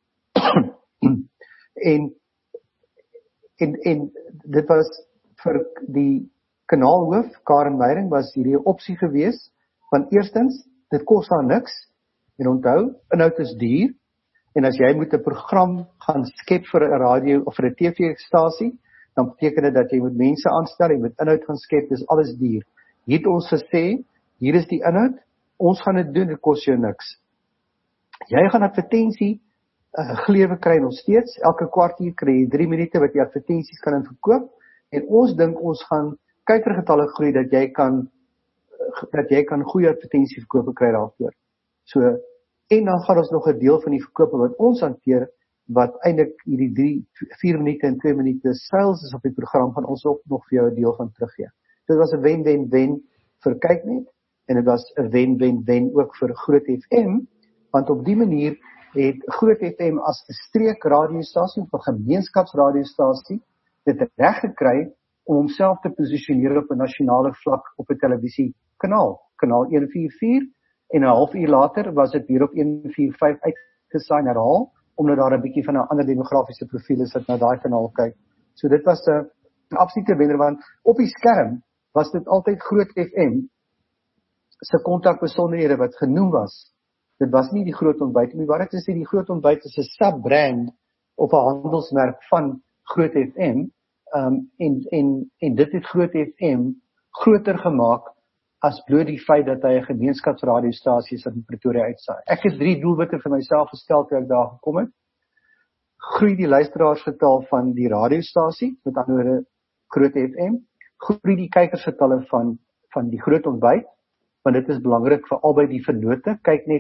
en, en en dit was vir die kanaalhoof Karen Meyering was hierdie 'n opsie gewees, want eerstens dit kos haar niks en onthou inhoud is duur en as jy moet 'n program gaan skep vir 'n radio of vir 'n T V-stasie, dan beteken dit dat jy moet mense aanstel, jy moet inhoud gaan skep, dis alles duur. Hier het ons gesê, hier is die inhoud, ons gaan dit doen, dit kos jou niks. Jy gaan advertensie uh, gelewe kry nog steeds, elke kwartier kry jy drie minute wat jy advertensies kan inverkoop, en ons dink ons gaan kykergetalle groei dat jy kan dat jy kan goeie advertensieverkope kry daarvoor. So, en dan gaan ons nog 'n deel van die verkope wat ons hanteer, wat eintlik hierdie drie, vier minute en twee minute sales is op die program, gaan ons ook nog vir jou 'n deel van teruggee. So dit was 'n wen-wen-wen vir Kyknet, en dit was 'n wen-wen-wen ook vir Groot F M, want op die manier het Groot F M as 'n streekradiostasie of 'n gemeenskapsradiostasie dit reg gekry om homself te posisioneer op 'n nasionale vlak op 'n televisiekanaal, kanaal een vier vier, en 'n halfuur later was dit hier op een vier vyf uitgesaai en herhaal, omdat daar 'n bietjie van 'n ander demografiese profiel is wat na daai kanaal kyk. So dit was 'n absolute wenner, want op die skerm was dit altyd Groot F M se kontakbesonderhede wat genoem was. Dit was nie die groot ontbyt nie, maar dit is die groot ontbyt is 'n sub-brand of 'n handelsmerk van Groot F M, um, en, en, en dit het Groot F M groter gemaak as bloot die feit dat hy 'n gemeenskapsradiostasie is in Pretoria uitsaai. Ek het drie doelwitte vir myself gestel toe ek daar gekom het. Groei die luisteraarsgetal van die radiostasie, met ander woorde Groot F M, groei die kykersgetalle van van die groot ontbyt, want dit is belangrik vir albei die vennote. Kyk net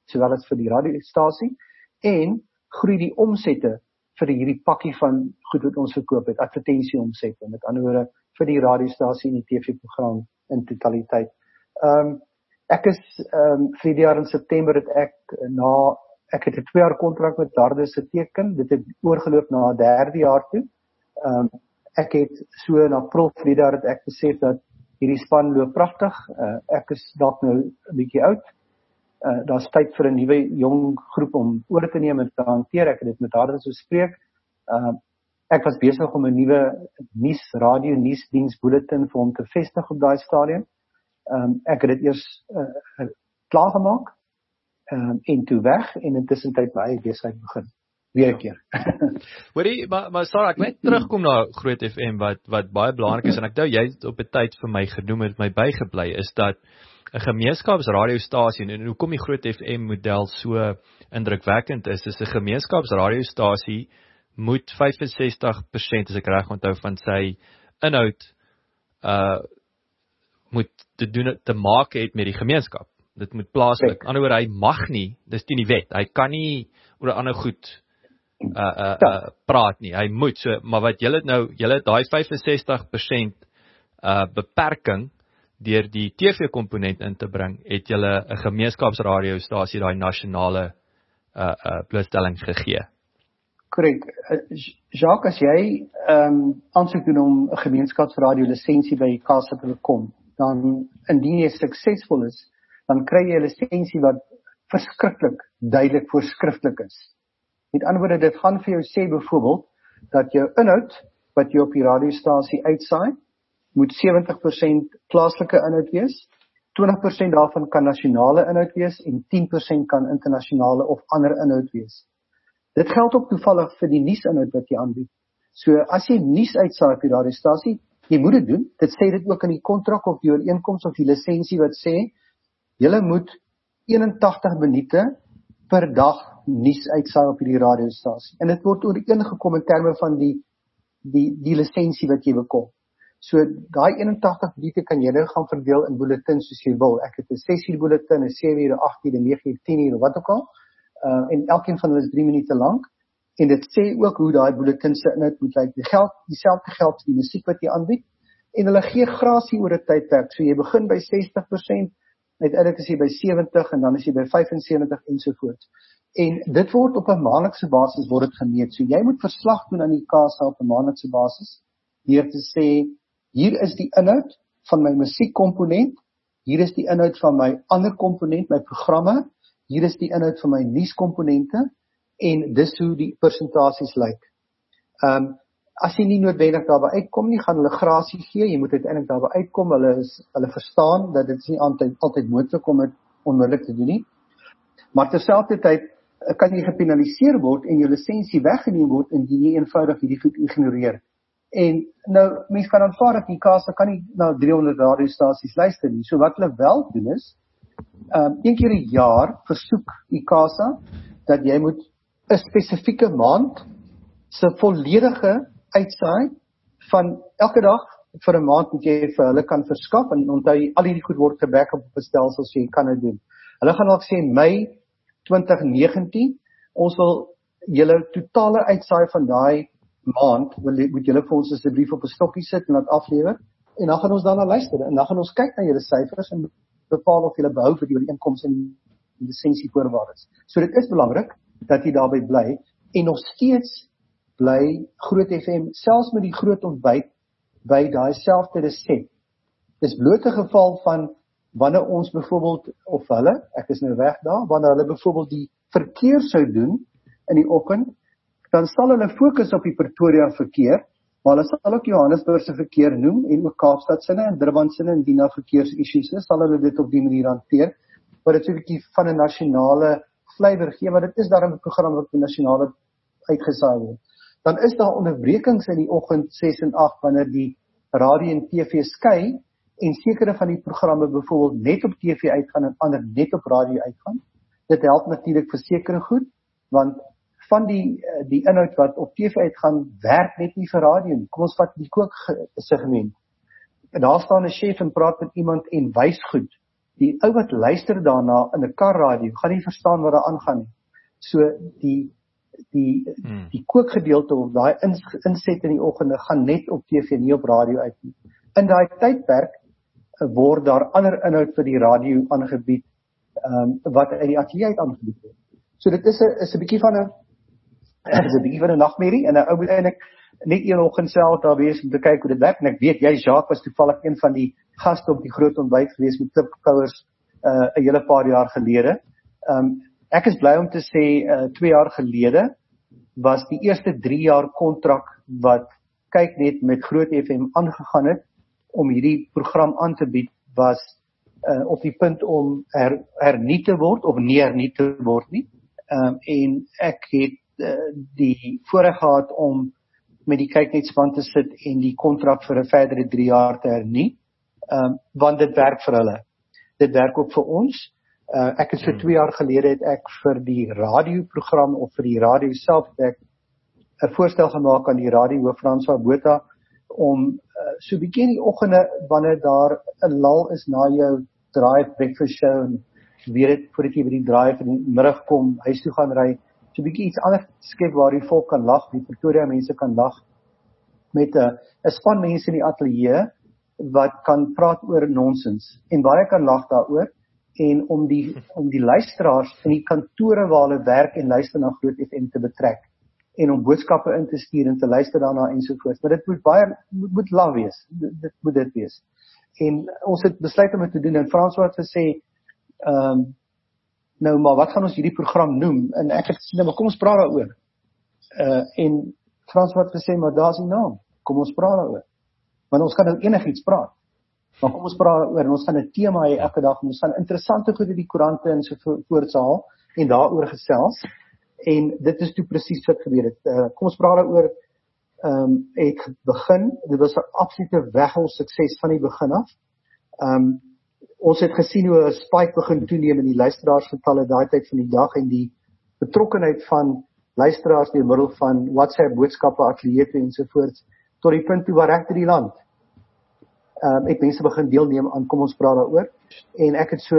sowel as vir die radiostasie, en groei die omsette vir hierdie pakkie van goed wat ons verkoop het, advertensieomsette, met ander woorde vir die radiostasie en die T V-program in totaliteit. Um, ek is, um, vir die jaar in September het ek na, ek het 'n twee jaar kontrak met Dardis geteken, dit het oorgeloop na 'n derde jaar toe. Um, ek het so in April vir die jaar het ek besef dat hierdie span loop pragtig, uh, ek is dalk nou 'n bietjie oud, uh, daar's tyd vir 'n nuwe jong groep om oor te neem en te hanteer, ek het dit met Dardis bespreek. Uh, ek was besig om 'n nuwe nuus radio nuusdiens bulletin vir hom te vestig op daai stadium. Um, ek het dit eers uh, klaar gemaak um, en toe weg en intussen tyd my eie besigheid begin. Weer 'n keer. Hoorie, maar maar Sarah, ek net terugkom na Groot F M wat wat baie belangrik is en ek dink jy het op 'n tyd vir my genoem het my bygebly is dat 'n gemeenskapsradiostasie en hoekom die Groot F M model so indrukwekkend is, is 'n gemeenskapsradiostasie moet vyfensestig persent as ek reg onthou van sy inhoud uh moet te doen te maak het met die gemeenskap. Dit moet plaaslik. Aan die ander woorde, hy mag nie, dis teen die wet. Hy kan nie oor ander goed uh uh, uh praat nie. Hy moet so, maar wat julle nou, julle het daai vyfensestig persent uh beperking deur die T V-komponent in te bring, het julle 'n gemeenskapsradiostasie daai nasionale uh uh blootstelling gegee. Korrek. Jacques, as jy um, aansoek doen om 'n gemeenskapsradio lisensie by K A S A te bekom, dan indien jy suksesvol is, dan kry jy 'n lisensie wat verskriklik duidelik voorskrifklik is. Met ander woorde, dit gaan vir jou sê byvoorbeeld dat jou inhoud wat jy op die radiostasie uitsaai, moet sewentig persent plaaslike inhoud wees, twintig persent daarvan kan nasionale inhoud wees en tien persent kan internasionale of ander inhoud wees. Dit geld ook toevallig vir die nuusinhoud wat jy aanbied. So as jy nuus uitsaai op die radiostasie, jy moet dit doen. Dit sê dit ook in die kontrak of die ooreenkoms of die lisensie wat sê julle moet eenentagtig minute per dag nuus uitsaai op hierdie radiostasie. En dit word ooreengekom in terme van die die die lisensie wat jy bekom. So daai eenentagtig minute kan jy nou gaan verdeel in bulletins soos jy wil. Ek het 'n ses uur bulletin, 'n sewe uur, 'n agt uur, 'n nege uur, tien uur, wat ook al. Uh, en elkeen van hulle is drie minute lank. En dit sê ook hoe daai bulletin se inhoud moet lyk. Die geld, dieselfde geld vir die musiek wat jy aanbied. En hulle gee grasie oor 'n tydperk. So jy begin by sestig persent, uiteindelik is jy by sewentig en dan is jy by vyf en sewentig ensovoorts. En dit word op 'n maandelikse basis word dit gemeet. So jy moet verslag doen aan die K A S A op 'n maandelikse basis deur te sê hier is die inhoud van my musiekkomponent, hier is die inhoud van my ander komponent, my programme, hier is die inhoud van my nuuskomponente en dis hoe die persentasies lyk. Ehm um, as jy nie noodwendig daarby uitkom nie, gaan hulle grasie gee. Jy moet uiteindelik daarby uitkom. Hulle is hulle verstaan dat dit nie altyd altyd moontlik om dit onmiddellik te doen nie. Maar terselfdertyd kan jy gepenaliseer word en jou lisensie weggeneem word indien jy eenvoudig hierdie goed ignoreer. En nou mense kan aanvaar dat die K A S A kan nie na driehonderd radiostasies luister nie. So wat hulle wel doen is um, een keer 'n jaar versoek die K A S A dat jy moet 'n spesifieke maand se volledige uitsaai van elke dag vir 'n maand moet jy vir hulle kan verskaf en onthou al hierdie goed word gebackup op 'n stelsel so jy kan dit doen. Hulle gaan dalk sê Mei twintig negentien, ons wil julle totale uitsaai van daai maand, wil, moet julle vir ons asseblief op 'n stokkie sit en laat aflewer en dan gaan ons daarna luister en dan gaan ons kyk na julle syfers en bepaal of julle behou vir die ooreenkoms en die lisensie voorwaardes. So dit is belangrik dat jy daarby bly en nog steeds bly Groot F M, selfs met die groot ontbyt, by daai selfde resept. Dis bloot 'n geval van wanneer ons byvoorbeeld, of hulle, ek is nou weg daar, wanneer hulle byvoorbeeld die verkeer sou doen in die oggend, dan sal hulle fokus op die Pretoria verkeer, maar hulle sal ook Johannesburg se verkeer noem, en ook Kaapstad sinne en Durban sinne, en die na verkeersissues is, sal hulle dit op die manier hanteer, maar dit is 'n bietjie van 'n nasionale flavour gee, maar dit is daarom 'n program wat die nasionale uitgesaai word. Dan is daar onderbrekings in die oggend ses en agt wanneer die radio en T V skei en sekere van die programme byvoorbeeld net op T V uitgaan en ander net op radio uitgaan. Dit help natuurlik vir sekere goed, want van die die inhoud wat op T V uitgaan werk net nie vir radio nie. Kom ons vat die kooksegment. Daar staan 'n chef en praat met iemand en wys goed die ou wat luister daarna in 'n karradio, gaan nie verstaan wat daar aangaan nie. So die die Hmm. die kookgedeelte of daai ins, inset in die oggende gaan net op T V, nie op radio uit nie. In daai tydperk uh, word daar ander inhoud vir die radio aangebied, um, wat uit die ateljee uit aangebied word. So dit is 'n is 'n bietjie van 'n is 'n bietjie van 'n nagmerrie, en 'n ou moet eintlik net een oggend self daar wees om te kyk hoe dit werk. En ek weet jy, Jacques, was toevallig een van die gaste op die groot ontbyt gewees met klipkouers 'n uh, hele paar jaar gelede. Um, ek is bly om te sê uh, twee jaar gelede was die eerste drie jaar kontrak wat kyk net met Groot F M aangegaan het om hierdie program aan te bied, was uh, op die punt om her, hernie te word of nie hernie te word nie. Um, en ek het uh, die voorreg gehad om met die kyknetspan te sit en die kontrak vir 'n verdere drie jaar te hernie, um, want dit werk vir hulle. Dit werk ook vir ons. Uh, ek het so twee jaar gelede het ek vir die radioprogram of vir die radio self het ek 'n voorstel gemaak aan die radio François Botha om uh, so 'n bietjie in die oggende wanneer daar 'n lal is na jou drive breakfast show en weet dit voordat jy by die drive in die middag kom, huis toe gaan ry, so 'n bietjie iets anders skep waar die volk kan lag, die Pretoria mense kan lag met 'n 'n span mense in die ateljee wat kan praat oor nonsens en baie kan lag daaroor. En om die om die luisteraars in die kantore waar hulle werk en luister na Groot F M te betrek en om boodskappe in te stuur en te luister daarna ensovoorts. Maar dit moet baie moet, moet laag wees. Dit, dit moet dit wees. En ons het besluit om dit te doen en François het gesê, ehm um, nou maar wat gaan ons hierdie program noem? En ek het gesê, nou maar kom ons praat daaroor. Uh en François het gesê, maar daar's 'n naam. Kom ons praat daaroor. Want ons kan nou enigiets praat. Maar kom ons praat oor, en ons gaan 'n tema hê elke dag, en ons gaan interessante goed uit die koerante en so voorts haal, en daaroor gesels, en dit is toe presies wat gebeur het. Uh, kom ons praat daaroor, um, het begin, dit was 'n absolute weghol sukses van die begin af. Um, ons het gesien hoe 'n spike begin toeneem in die luisteraarsgetalle daai tyd van die dag, en die betrokkenheid van luisteraars deur middel van WhatsApp boodskappe, ateljee en so voorts, tot die punt toe waar regte die land. Um, ek mense begin deelneem aan kom ons praat daaroor, en ek het so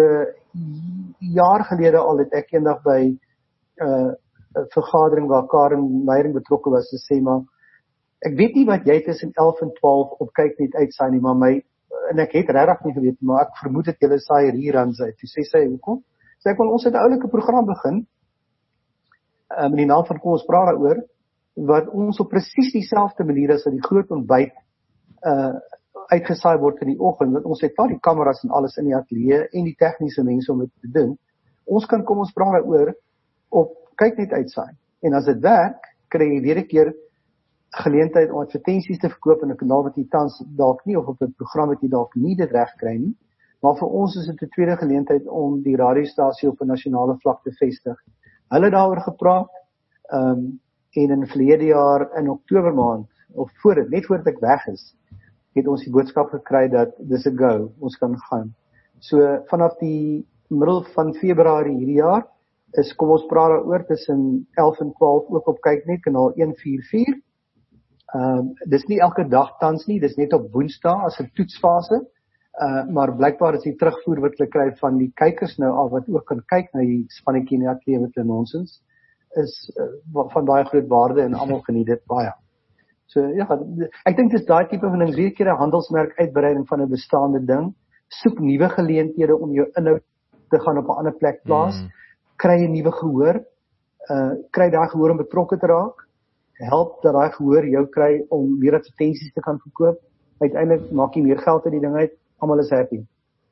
jaar gelede al het ek eendag by 'n uh, vergadering waar Karen Meyering betrokke was, te sê, maar ek weet nie wat jy tussen elf en twaalf op kyk net uitsaai nie, maar my, en ek het regtig nie geweet, maar ek vermoed het julle saai reruns uit. Toe sê sy, hoekom? Sê ek, wel, ons het 'n oulike program begin, um, in die naam van kom ons praat daaroor, wat ons op presies dieselfde manier as in die groot ontbyt, uh, uitgesaai word in die oggend, want ons het al die kameras en alles in die ateljee en die tegniese mense om dit te doen. Ons kan kom ons praat daaroor op kyk net uitsaai. En as dit werk, kry jy weer 'n keer geleentheid om advertensies te verkoop in 'n kanaal wat jy tans dalk nie, of op 'n program wat jy dalk nie dit reg kry nie. Maar vir ons is dit 'n tweede geleentheid om die radiostasie op 'n nasionale vlak te vestig. Hulle het daaroor gepraat, um, en in verlede jaar in Oktober maand, of voor dit, net voordat ek weg is, het ons die boodskap gekry dat dis 'n go, ons kan gaan. So vanaf die middel van Februarie hierdie jaar is kom ons praat daaroor tussen elf en twaalf ook op kyk net kanaal een vier vier. Ehm um, dis nie elke dag tans nie, dis net op Woensdae as 'n toetsfase. Uh maar blykbaar is die terugvoer wat hulle kry van die kykers nou al wat ook kan kyk na die spannetjie in die ateljee met nonsens is uh, van baie groot waarde en almal geniet dit baie. So ja, ek dink dis daai tipe van ding, weer 'n keer 'n handelsmerk uitbreiding van 'n bestaande ding, soek nuwe geleenthede om jou inhoud te gaan op 'n ander plek plaas, mm. kry 'n nuwe gehoor, uh kry daai gehoor om betrokke te raak, help dat daai gehoor jou kry om meer advertensies te kan verkoop, uiteindelik maak jy meer geld uit die ding uit, almal is happy.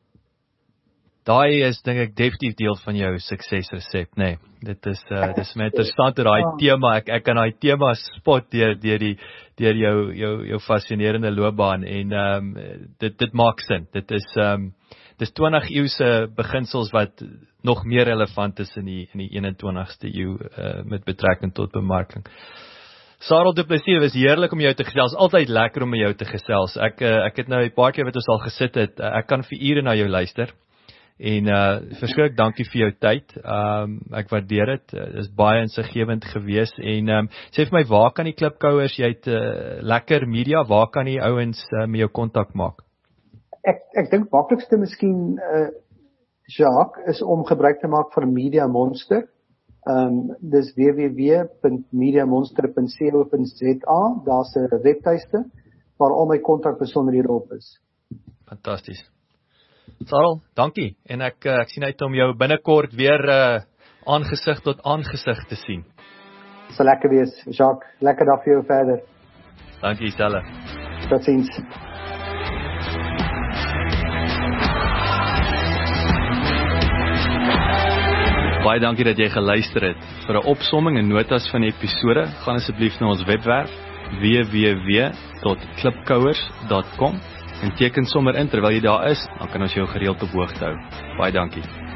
Daai is dink ek definitief deel van jou suksesresep, nê. Nee, dit is uh, dit is my interessant dat daai tema, ek ek kan daai tema spot deur deur die deur jou jou jou fascinerende loopbaan en ehm um, dit dit maak sin. Dit is ehm um, dis twintigste eeuse beginsels wat nog meer relevant is in die in die eenentwintigste eeu uh, met betrekking tot bemarking. Sarel Du Plessis, was heerlik om jou te gesels. Altyd lekker om met jou te gesels. Ek uh, ek het nou 'n paar keer wat ons al gesit het. Uh, ek kan vir ure na jou luister. En uh verskriklik dankie vir jou tyd. Um ek waardeer dit. Dit is baie insiggewend gewees en um sê vir my, waar kan die klipkouers, jy het uh, lekker media, waar kan die ouens uh, met jou kontak maak? Ek ek dink maklikste miskien uh Jacques, is om gebruik te maak van Media Monster. Um, dis w w w punt media monster punt co punt za. Daar's 'n webtuiste waar al my kontakbesonderhede op is. Fantasties. Sarel, dankie. En ek ek sien uit om jou binnekort weer uh, aangesig tot aangesig te sien. Sal lekker wees, Jacques. Lekker dag vir jou verder. Dankie, Stella. Totsiens. Baie dankie dat jy geluister het. Vir 'n opsomming en notas van die episode, gaan asseblief na ons webwerf w w w punt klipkouers punt com en teken sommer in terwyl jy daar is, dan kan ons jou gereeld op hoogte hou. Baie dankie.